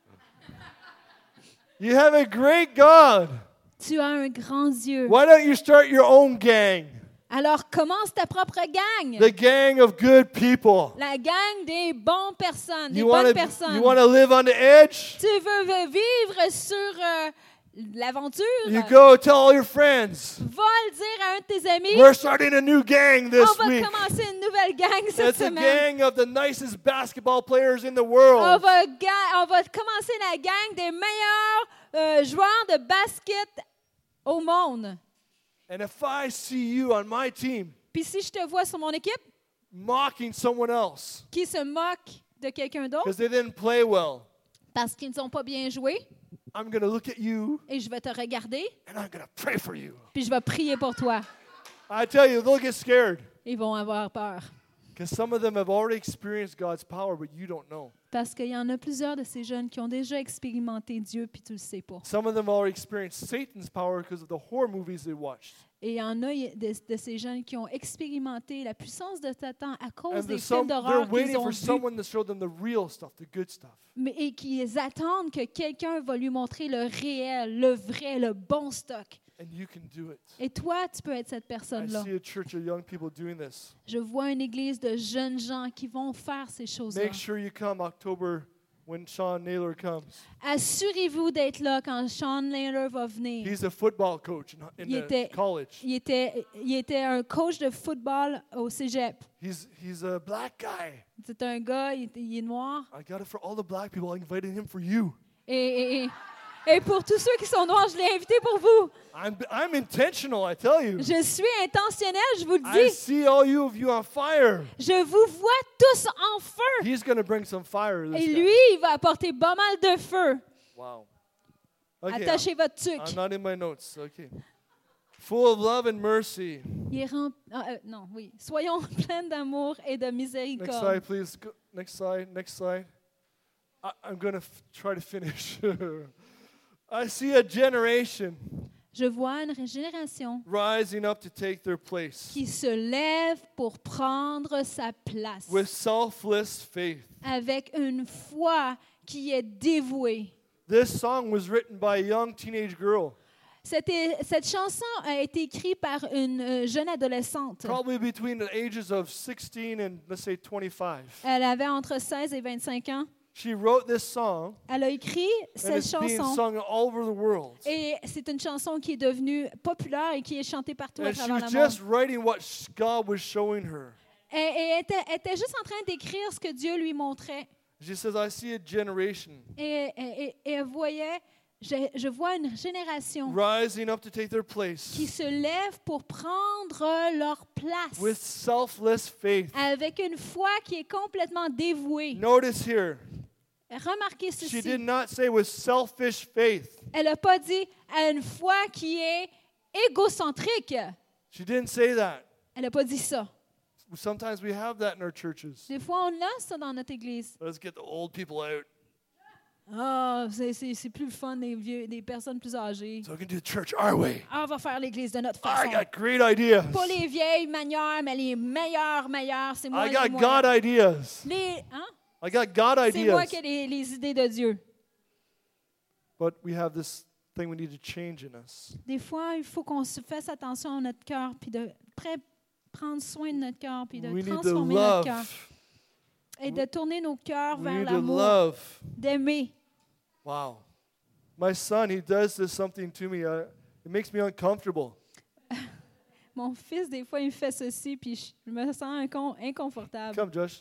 You have a great God. Tu as un grand Dieu. Why don't you start your own gang? Alors commence ta propre gang. The gang of good people. La gang des bonnes personnes, des You bonnes want personnes. to live on the edge? Tu veux vivre sur l'aventure. You go tell all your friends. Va le dire à un de tes amis. We're starting a new gang this On va week. commencer une nouvelle gang cette It's a semaine. gang of the nicest basketball players in the world. On va commencer la gang des meilleurs joueurs de basket au monde. And if I see you on my team Puis si je te vois sur mon équipe mocking someone else qui se moque de quelqu'un d'autre because they didn't play well, parce qu'ils n'ont pas bien joué, I'm going to look at you et je vais te regarder, and I'm going to pray for you. puis je vais prier pour toi. I tell you, they'll get scared. Ils vont avoir peur. Because some of them have already experienced God's power, but you don't know. Parce qu'il y en a plusieurs de ces jeunes qui ont déjà expérimenté Dieu, puis tu le sais pas. Some of them already experienced Satan's power because of the horror movies they watched. Et il y en a de ces jeunes qui ont expérimenté la puissance de Satan à cause And des some, films they're d'horreur qu'ils waiting ont for vus, someone to show them the real stuff, the good stuff. et qu'ils attendent que quelqu'un va lui montrer le réel, le vrai, le bon stock. And you can do it. Et toi, tu peux être cette I personne-là. see a church of young people doing this. Je vois une église de jeunes gens qui vont faire ces choses-là. Make sure you come October when Sean Naylor comes. Assurez-vous d'être là quand Sean Naylor va venir. He's a football coach in Il était- the college. Il était un coach de football au cégep. He's a black guy. C'est un gars, il est noir. I got it for all the black people. I invited him for you. Et pour tous ceux qui sont noirs, je l'ai invité pour vous. I'm intentional, I tell you. Je suis intentionnelle, je vous le I dis. see all of you on fire. Je vous vois tous en feu. He's going to bring some fire. Et This guy. lui, il va apporter pas mal de feu. Wow. Okay, Attachez votre I'm tuque. not in my notes. Okay. Full of love and mercy. Il est non, oui. Soyons pleins d'amour et de Next miséricorde. slide, please. Next slide. Next slide. I'm going to try to finish. I see a generation Je vois une génération rising up to take their place qui se lève pour prendre sa place with selfless faith. avec une foi qui est dévouée. This song was written by a young teenage girl, Cette chanson a été écrite par une jeune adolescente. probably between the ages of 16 and, let's say, 25. Elle avait entre 16 et 25 ans. She wrote this song, Elle a écrit and cette it's being chanson. sung all over the world. Et c'est une chanson qui est devenue populaire et qui est chantée partout à And she travers was le monde. just writing what God was showing her. Et elle était juste en train d'écrire ce que Dieu lui montrait. She says, I see a generation Et elle voyait, je vois une génération rising up to take their place qui se lève pour prendre leur place with selfless faith. avec une foi qui est complètement dévouée. Notice here, Remarquez she ceci. did not say with selfish faith. Elle n'a pas dit à une foi qui est égocentrique. She didn't say that. Elle n'a pas dit ça. Sometimes we have that in our churches. Des fois, on a ça dans notre église. Let's get the old people out Ah, c'est plus le fun des personnes plus âgées. so we can do church our way. Ah, on va faire l'église de notre I façon. got great ideas. Pas les vieilles manières, mais les meilleures, c'est moi I les got moyens. God ideas. Hein? I got God C'est moi ideas. qui ai les idées de Dieu. But we have this thing we need to change in us. Des fois, il faut qu'on se fasse attention à notre cœur, puis de prendre soin de notre cœur, puis de We need to transformer notre love. cœur. Et de tourner nos cœurs We vers need to l'amour, love. d'aimer. Wow. My son, he does this something to me. It makes me uncomfortable. Mon fils, des fois, il me fait ceci, puis je me sens inconfortable. Come, Josh.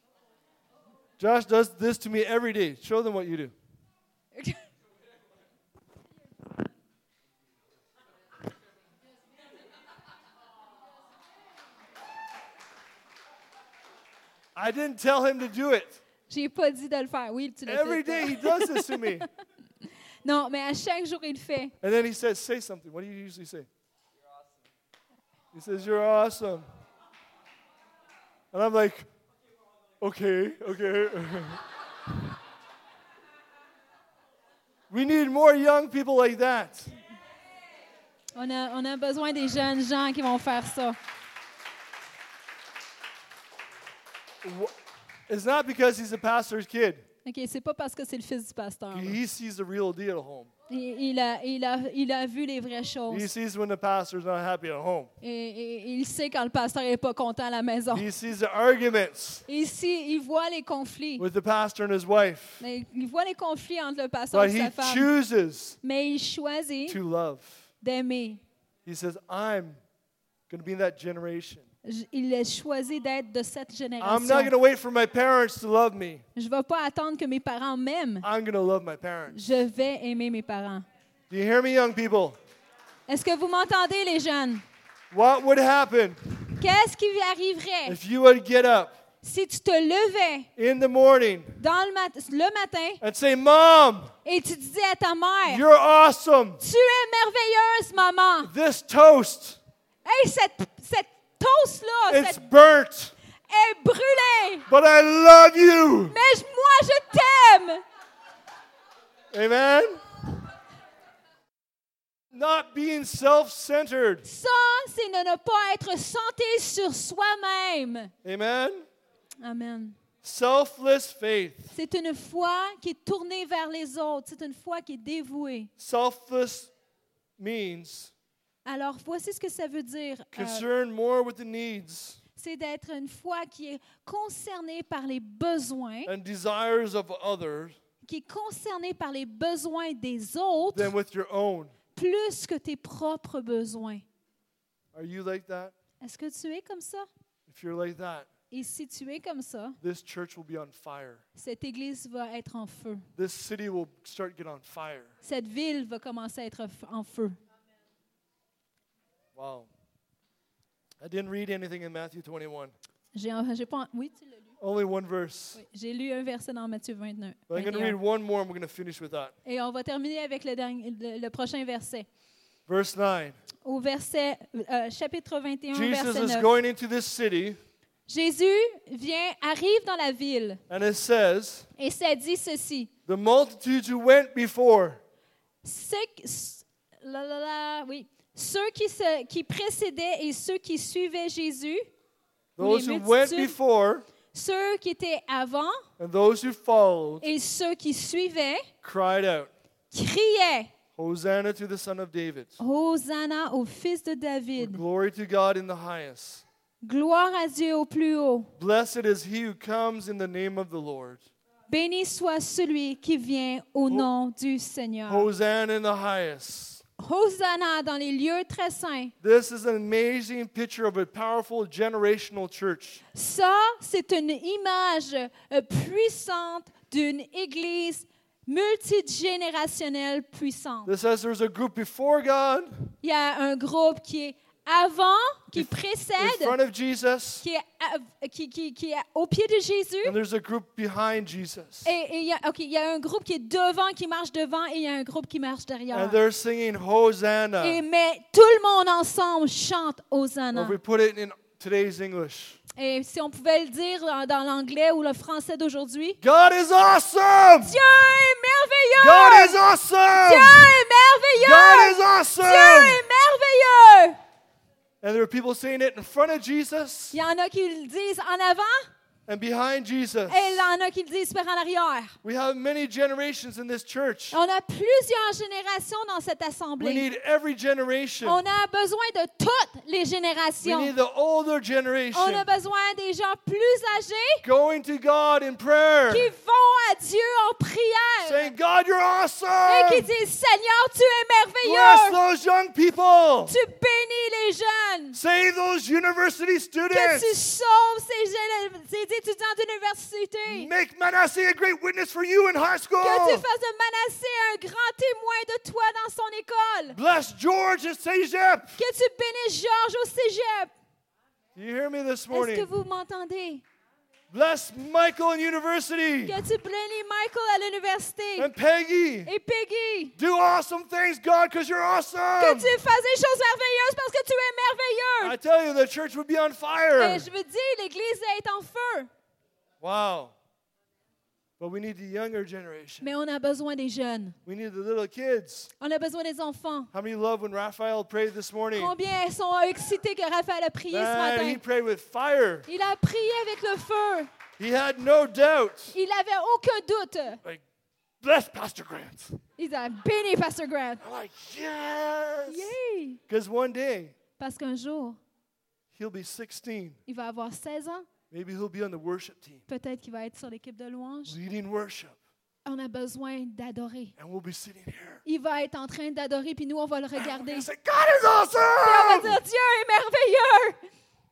Josh does this to me every day. Show them what you do. I didn't tell him to do it. J'ai pas dit de le faire. Oui, tu l'as Every fait. day he does this to me. Non, mais à chaque jour, il le fait. And then he says, say something. What do you usually say? He says, you're awesome. And I'm like, okay. We need more young people like that. On a besoin des jeunes gens qui vont faire ça. It's not because he's a pastor's kid. OK, c'est pas parce que c'est le fils du pasteur. là. He sees the real deal at home. Il a vu les vraies He choses. sees when the pastor's not happy at home. Et il sait quand le pasteur n'est pas content à la maison. He sees the arguments Ici, il voit les conflits. with the pastor and his wife. Mais il voit les conflits entre le pasteur But et he sa femme. chooses Mais il choisit to love. d'aimer. He says, I'm going to be in that generation. Il a choisi d'être de cette I'm not génération. going to wait for my parents to love me. Je ne vais pas attendre que mes parents m'aiment. I'm going to love my parents. Je vais aimer mes parents. Do you hear me, young people? Est-ce que vous m'entendez, les jeunes? What would happen Qu'est-ce qui arriverait if you would get up si tu te levais in the morning dans le matin and say, Mom, et tu disais à ta mère, you're awesome. tu es merveilleuse, maman. This toast, Hey, cette toast-là, it's burnt. est But I love you. Mais moi, je t'aime. Amen. Not being self-centered. Ça, c'est de ne pas être centré sur soi-même. Amen. Amen. Selfless faith. C'est une foi qui est tournée vers les autres. C'est une foi qui est dévouée. Selfless means Alors, voici ce que ça veut dire. concern more with the needs C'est d'être une foi qui est concernée par les besoins, and desires of others qui est concernée par les besoins des autres, than with your own. plus que tes propres besoins. Are you like that? Est-ce que tu es comme ça? If you're like that, Et si tu es comme ça, this church will be on fire. cette église va être en feu. This city will start to get on fire. Cette ville va commencer à être en feu. Wow. I didn't read anything in Matthew 21. J'ai pas, oui, tu l'as lu. Only one verse. Oui, j'ai lu un verset dans Matthieu 29. But I'm going to read 21. one more and we're going to finish with that. Et on va terminer avec le prochain verset. Verse 9. Au verset, chapitre 21, Jesus verset is 9. going into this city Jésus arrive dans la ville and it says, et ça dit ceci. the multitudes who went before Ceux qui précédaient et ceux qui suivaient Jésus, those les who went multitudes, before ceux qui étaient avant and those who followed et ceux qui suivaient, cried out, criaient Hosanna to the Son of David. Hosanna au Fils de David. Glory to God in the highest. Gloire à Dieu au plus haut. Blessed is he who comes in the name of the Lord. Béni soit celui qui vient au nom du Seigneur. Hosanna in the highest. Hosanna dans les lieux très saints. This is an amazing picture of a powerful generational church. Ça, c'est une image puissante d'une église multigénérationnelle puissante. This says there's a group before God, Il y a un groupe qui est avant, qui in précède, front of Jesus, qui est au pied de Jésus. and there's a group behind Jesus. Et il y a un groupe qui est devant, qui marche devant, et il y a un groupe qui marche derrière. And they're singing Hosanna. Mais tout le monde ensemble chante Or Hosanna. if we put it in today's English, Et si on pouvait le dire dans l'anglais ou le français d'aujourd'hui, God is awesome! Dieu est merveilleux! God is Dieu awesome! est merveilleux! God is Dieu awesome! est merveilleux! And there are people saying it in front of Jesus Il y en a qui le disent en avant and behind Jesus. et il y en a qui le disent par en arrière. We have many generations in this church. On a plusieurs générations dans cette We assemblée. need every generation. On a besoin de toutes les We générations. need the older On a generation besoin des gens plus âgés going to God in prayer, qui vont à Dieu en prière saying, God, you're et awesome! qui disent Seigneur, tu es Bless merveilleux. those young people! Tu bénis les jeunes. Save those university Que tu students! sauves ces étudiants d'université. Make Manasseh a great witness for you in high school! Que tu fasses de Manassé un grand témoin de toi dans son école. Bless George at Cégep! Que tu bénisses Georges au cégep. Do you hear me this Est-ce que morning? vous m'entendez? Bless Michael in university! Que tu bénis Michael à l'université. And Peggy! Et Peggy. Do awesome things, God, because you're Que awesome! tu fasses des choses merveilleuses parce que tu es merveilleux. I tell you, the church would be on fire. Et je veux dire, l'Église est en feu. Wow. But we need the younger generation. Mais on a besoin des jeunes. We need the little kids. On a besoin des enfants. How many love when Raphael prayed this morning? Combien sont excités que Raphaël a prié ce Man, he matin? prayed with fire. Il a prié avec le feu. He had no doubt. Il n'avait aucun doute. Like, bless Pastor Grant. Il a béni Pastor Grant. I'm like, yes. Yay! Because one day, Parce qu'un jour, he'll be 16. il va avoir 16 ans. Maybe he'll be on the worship team, Peut-être qu'il va être sur l'équipe de louange. leading worship. On a besoin d'adorer. And we'll be sitting here. Il va être en train d'adorer, puis nous, on va le regarder. And say, God is Et on va awesome! dire, Dieu est merveilleux!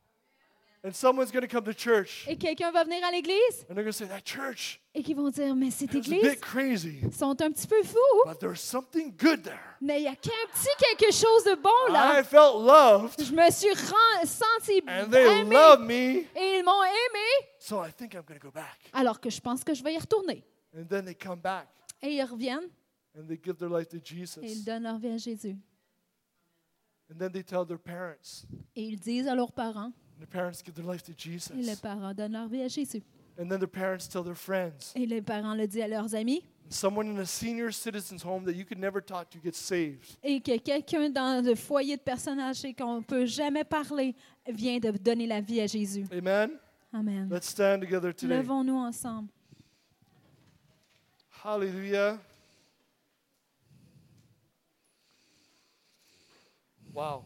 And someone's going to come to church. Et quelqu'un va venir à l'église And they're going to say, that church et qui vont dire, mais cette is a église bit crazy. sont un petit peu fous, But there's something good there. mais il y a qu'un petit quelque chose de bon là. I felt loved, Je me suis senti and they aimée love me, et ils m'ont aimé, so I think I'm going to go back. alors que je pense que je vais y retourner. And then they come back, Et ils reviennent and they give their life to et ils Jesus. donnent leur vie à Jésus. And then they tell their parents, Et ils disent à leurs parents, and the parents give their life to et les Jesus. parents donnent leur vie à Jésus. And then their parents tell their friends. Et les parents le disent à leurs amis. Someone in a senior citizen's home that you could never talk to gets saved. Et que quelqu'un dans le foyer de personnes âgées qu'on ne peut jamais parler vient de donner la vie à Jésus. Amen? Amen. Let's stand together today. Levons-nous ensemble. Hallelujah. Wow.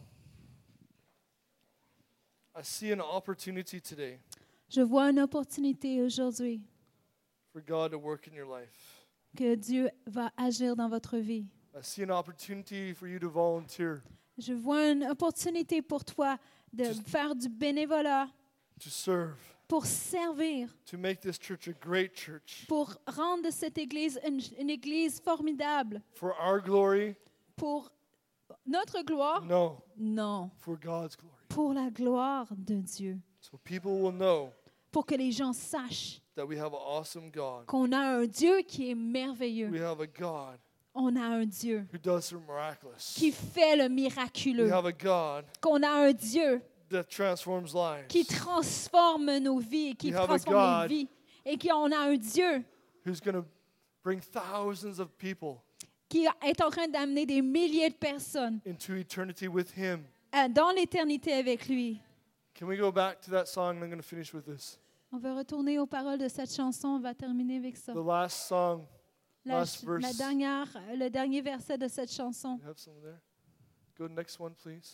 I see an opportunity today Je vois une opportunité aujourd'hui for God to work in your life. que Dieu va agir dans votre vie. I see an opportunity for you to volunteer, Je vois une opportunité pour toi de faire du bénévolat, to serve, pour servir, to make this church a great church. pour rendre cette église une église formidable. For our glory? Pour notre gloire? No, Non, for God's glory. pour la gloire de Dieu. So people will know Pour que les gens sachent that we have an awesome God. qu'on a un Dieu qui est merveilleux. We have a God On a un Dieu who does the miraculous. qui fait le We miraculeux. have a God Qu'on a un Dieu that transforms lives. qui transforme nos vies, qui We have a transforme God les vies. Et qu'on a un Dieu Who's going to bring thousands of people qui est en train d'amener des milliers de personnes into eternity with Him. dans l'éternité avec lui. Can we go back to that song? And I'm going to finish with this. On va retourner aux paroles de cette chanson. On va terminer avec ça. The last song. La, last verse. le dernier verset de cette chanson. You have some there? Go next one, please.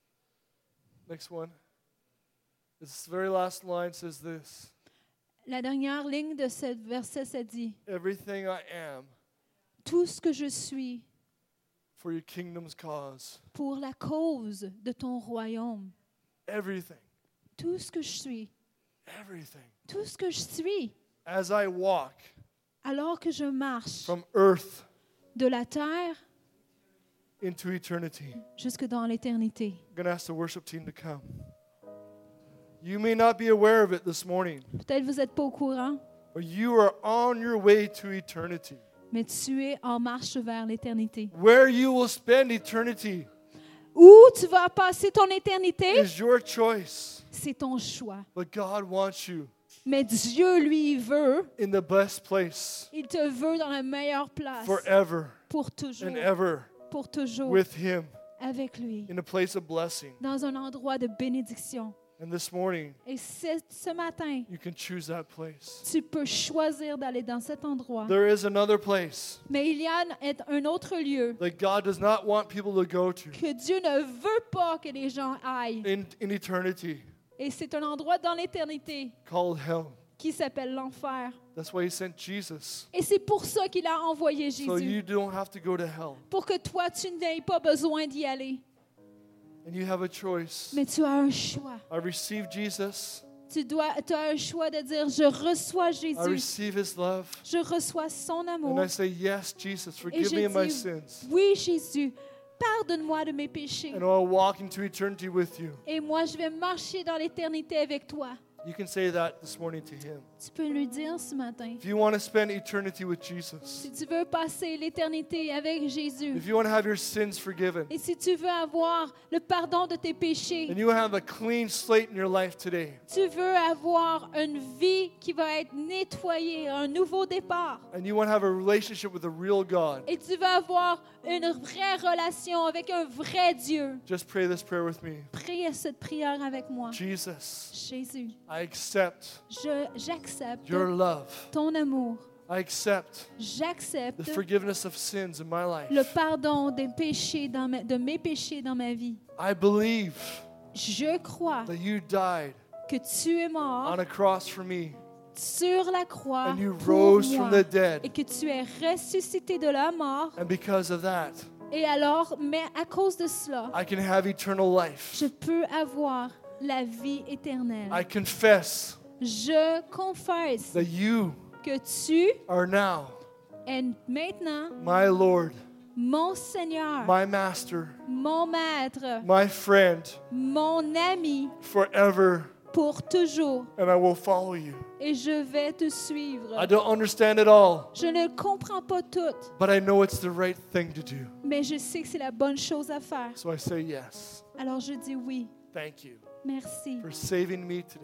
Next one. This very last line says this. La dernière ligne de ce verset se dit Everything I am tout ce que je suis for your kingdom's cause. pour la cause de ton royaume. Everything. Tout ce que je suis. Everything. Tout ce que je suis. As I walk Alors que je marche from earth de la terre into eternity. jusque dans l'éternité. I'm going to ask the worship team to come. You may not be aware of it this morning, Peut-être vous n'êtes pas au courant, but you are on your way to eternity. mais tu es en marche vers l'éternité. Where you will spend eternity Où tu vas passer ton éternité, is your choice. c'est ton choix. But God wants you Mais Dieu, lui, il veut, in the best place il te veut dans la meilleure place, forever pour toujours, and ever pour toujours, with Him avec lui, in a place of blessing. dans un endroit de bénédiction. And this morning, Et ce matin, you can choose that place. tu peux choisir d'aller dans cet endroit. There is another place Mais il y a un autre lieu that God does not want people to go to que Dieu ne veut pas que les gens aillent. in eternity, Et c'est un endroit dans l'éternité called hell. qui s'appelle l'enfer. That's why He sent Jesus, Et c'est pour ça qu'il a envoyé so Jésus. you don't have to go to hell. Pour que toi, tu n'aies pas besoin d'y aller. And you have a choice. Mais tu as un choix. I receive Jesus. Tu as un choix de dire, je reçois I Jésus. receive His love. Je reçois son And amour. I say, yes, Jesus, Et forgive je me of my dis, sins. oui, Jésus, pardonne-moi de mes péchés. And I'll walk into eternity with you. Et moi, je vais marcher dans l'éternité avec toi. You can say that this morning to Him. Tu peux lui dire ce matin. If you want to spend eternity with Si Jesus, tu veux passer l'éternité avec Jésus, if you want to have your sins forgiven, et si tu veux avoir le pardon de tes péchés, and you want to have a clean slate in your life today, tu veux avoir une vie qui va être nettoyée, un nouveau départ, and you want to have a relationship with a real God, et tu veux avoir une vraie relation avec un vrai Dieu, just pray this prayer with me. prie cette prière avec moi. Jesus, Jésus, I accept j'accepte your love. ton amour. I accept the J'accepte forgiveness of sins in my life. le pardon des péchés de mes péchés dans ma vie. I believe Je crois that you died que tu es mort on a cross for me, sur la croix and you pour rose moi, from the dead. et que tu es ressuscité de la mort. And because of that, Et alors, mais à cause de cela, I can have eternal life. je peux avoir la vie éternelle. I confess Je confesse that you que tu are now es maintenant my Lord, mon Seigneur, my Master, mon Maître, my friend mon ami forever, pour toujours. and I will follow you. Et je vais te suivre. I don't understand it all, Je ne comprends pas tout, but I know it's the right thing to do. mais je sais que c'est la bonne chose à faire. So I say yes. Alors je dis oui. Thank you Merci for saving me today.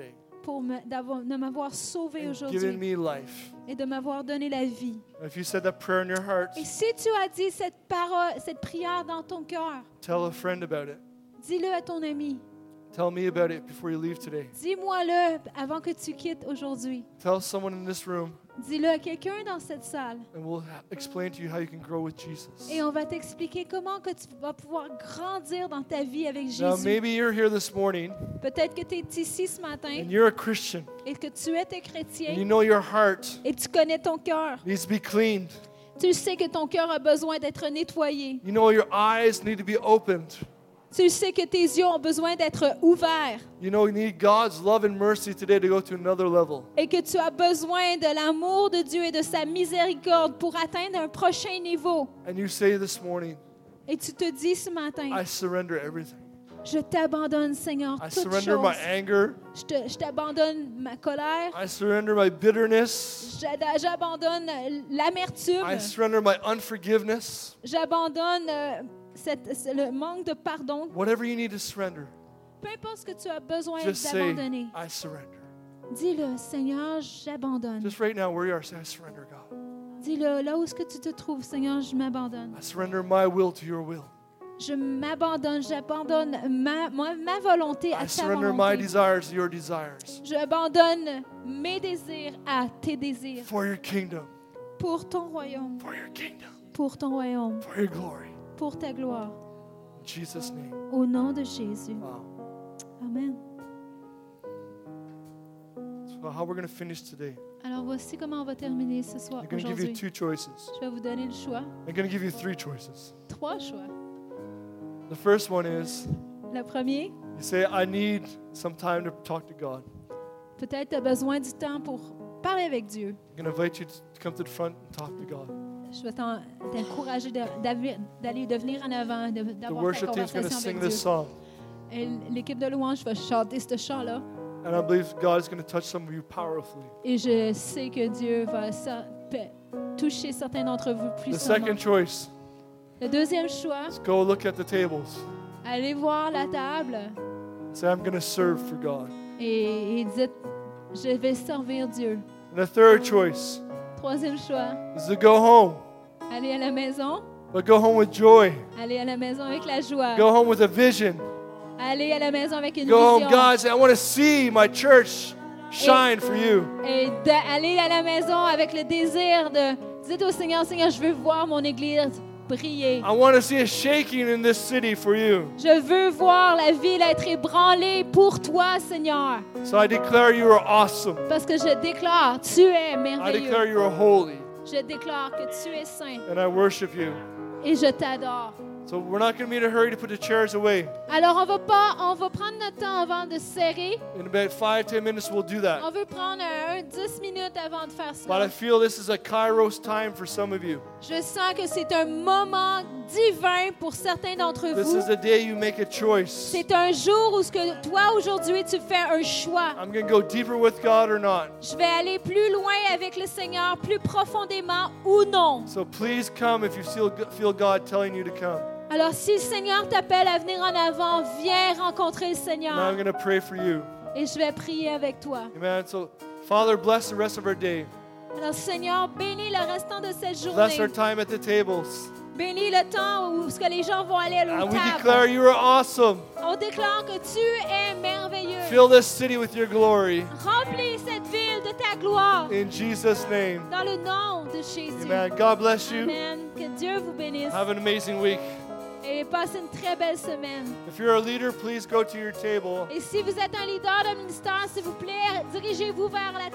de m'avoir sauvé and aujourd'hui given me life. et de m'avoir donné la vie. If you said that prayer in your heart, Et si tu as dit cette parole, cette prière dans ton cœur, tell a friend about it. dis-le à ton ami. Tell me about it before you leave today. Dis-moi-le avant que tu quittes aujourd'hui. Tell someone in this room, Dis-le à quelqu'un dans cette salle. and we'll explain to you how you can grow with Jesus. Et on va t'expliquer comment que tu vas pouvoir grandir dans ta vie avec Now, Jésus. maybe you're here this morning, Peut-être que tu es ici ce matin and you're a Christian, et que tu es un and you chrétien know your heart et tu connais ton cœur. needs to be cleaned. Tu sais que ton cœur a besoin d'être nettoyé. You know your eyes need to be opened. Tu sais que tes yeux ont besoin d'être ouverts You know you need God's love and mercy today to go to another level. et que tu as besoin de l'amour de Dieu et de sa miséricorde pour atteindre un prochain niveau. And you say this morning, Et tu te dis ce matin, I surrender everything. je t'abandonne, Seigneur, I toute surrender my chose. anger. Je t'abandonne ma colère. I surrender my bitterness. J'abandonne l'amertume. I surrender my unforgiveness. J'abandonne le manque de pardon. Whatever you need to surrender, Peu importe ce que tu as besoin just say, d'abandonner. I surrender. Dis-le, Seigneur, j'abandonne. Just right now, where you are, say, I surrender, God. Dis-le, là où est-ce que tu te trouves, Seigneur, je m'abandonne. I surrender my will to your will. Je m'abandonne, j'abandonne ma volonté à I ta surrender my volonté. desires to your desires. J'abandonne mes désirs à tes désirs. For your kingdom. Pour ton royaume, For your kingdom. pour ton royaume, For your glory. pour ta gloire. In Jesus' name. Au nom de Jésus. Wow. Amen. So how we're going to finish today. Alors voici comment on va terminer ce soir, I'm going to give you aujourd'hui. 2 choices. Je vais vous donner le choix. I'm going to give you 3 choices. 3 choix. The first one is, Le premier, you say, I need some time to talk to God. peut-être tu as besoin du temps pour parler avec Dieu. I'm going to invite you to come to the front and talk to God. Je vais t'encourager d'aller devenir en avant, The d'avoir ta worship team's going to conversation sing avec this Dieu. song. Et l'équipe de louange va chanter ce chant-là. And I believe God is going to touch some of you powerfully. Et je sais que Dieu va toucher certains d'entre vous The puissamment. second choice Le deuxième choix, is go look at the tables. allez voir la table Say, I'm going to serve for God. et dites, je vais servir Dieu. And the third choice Troisième choix, is to go home, allez à la maison, but go home with joy. allez à la maison avec la joie, Go home with a vision. allez à la maison avec une Go home, vision. God, say, I want to see my church shine for you. Et d'aller à la maison avec le désir de dites au Seigneur, Seigneur, je veux voir mon Église briller. I want to see a shaking in this city for you. Je veux voir la ville être ébranlée pour toi, Seigneur. So I declare you are awesome. Parce que je déclare, tu es I merveilleux. declare you are holy. Je déclare que tu es saint And I worship you. et je t'adore. So we're not going to be in a hurry to put the chairs away. Alors, on va prendre notre temps avant de serrer. In about 5-10 minutes, we'll do that. On veut prendre 10 minutes avant de faire But I cela. feel this is a Kairos time for some of you. Je sens que c'est un moment divin pour certains d'entre This vous. is the day you make a choice. C'est un jour où ce que toi, aujourd'hui, tu fais un choix. I'm going to go deeper with God or not. Je vais aller plus loin avec le Seigneur, plus profondément ou non. So please come if you feel God telling you to come. Alors, si le Seigneur t'appelle à venir en avant, viens rencontrer le Now I'm Seigneur. going to pray for you. Et je vais prier avec toi. Amen. So, Father, bless the rest of our day. Alors, Seigneur, bénis le restant de cette Bless our journée. time at the tables. Bénis le temps où ce que les gens vont aller à And leur we declare table. you are awesome. On déclare que tu es merveilleux. Fill this city with your glory. Remplis cette ville de ta gloire. In Jesus' name. Dans le nom de Jésus. Amen. God bless you. Amen. Que Dieu vous bénisse. Have an amazing week. Et passez une très belle semaine. If you're a leader, please go to your table. Et si vous êtes un leader de ministère, s'il vous plaît, dirigez-vous vers la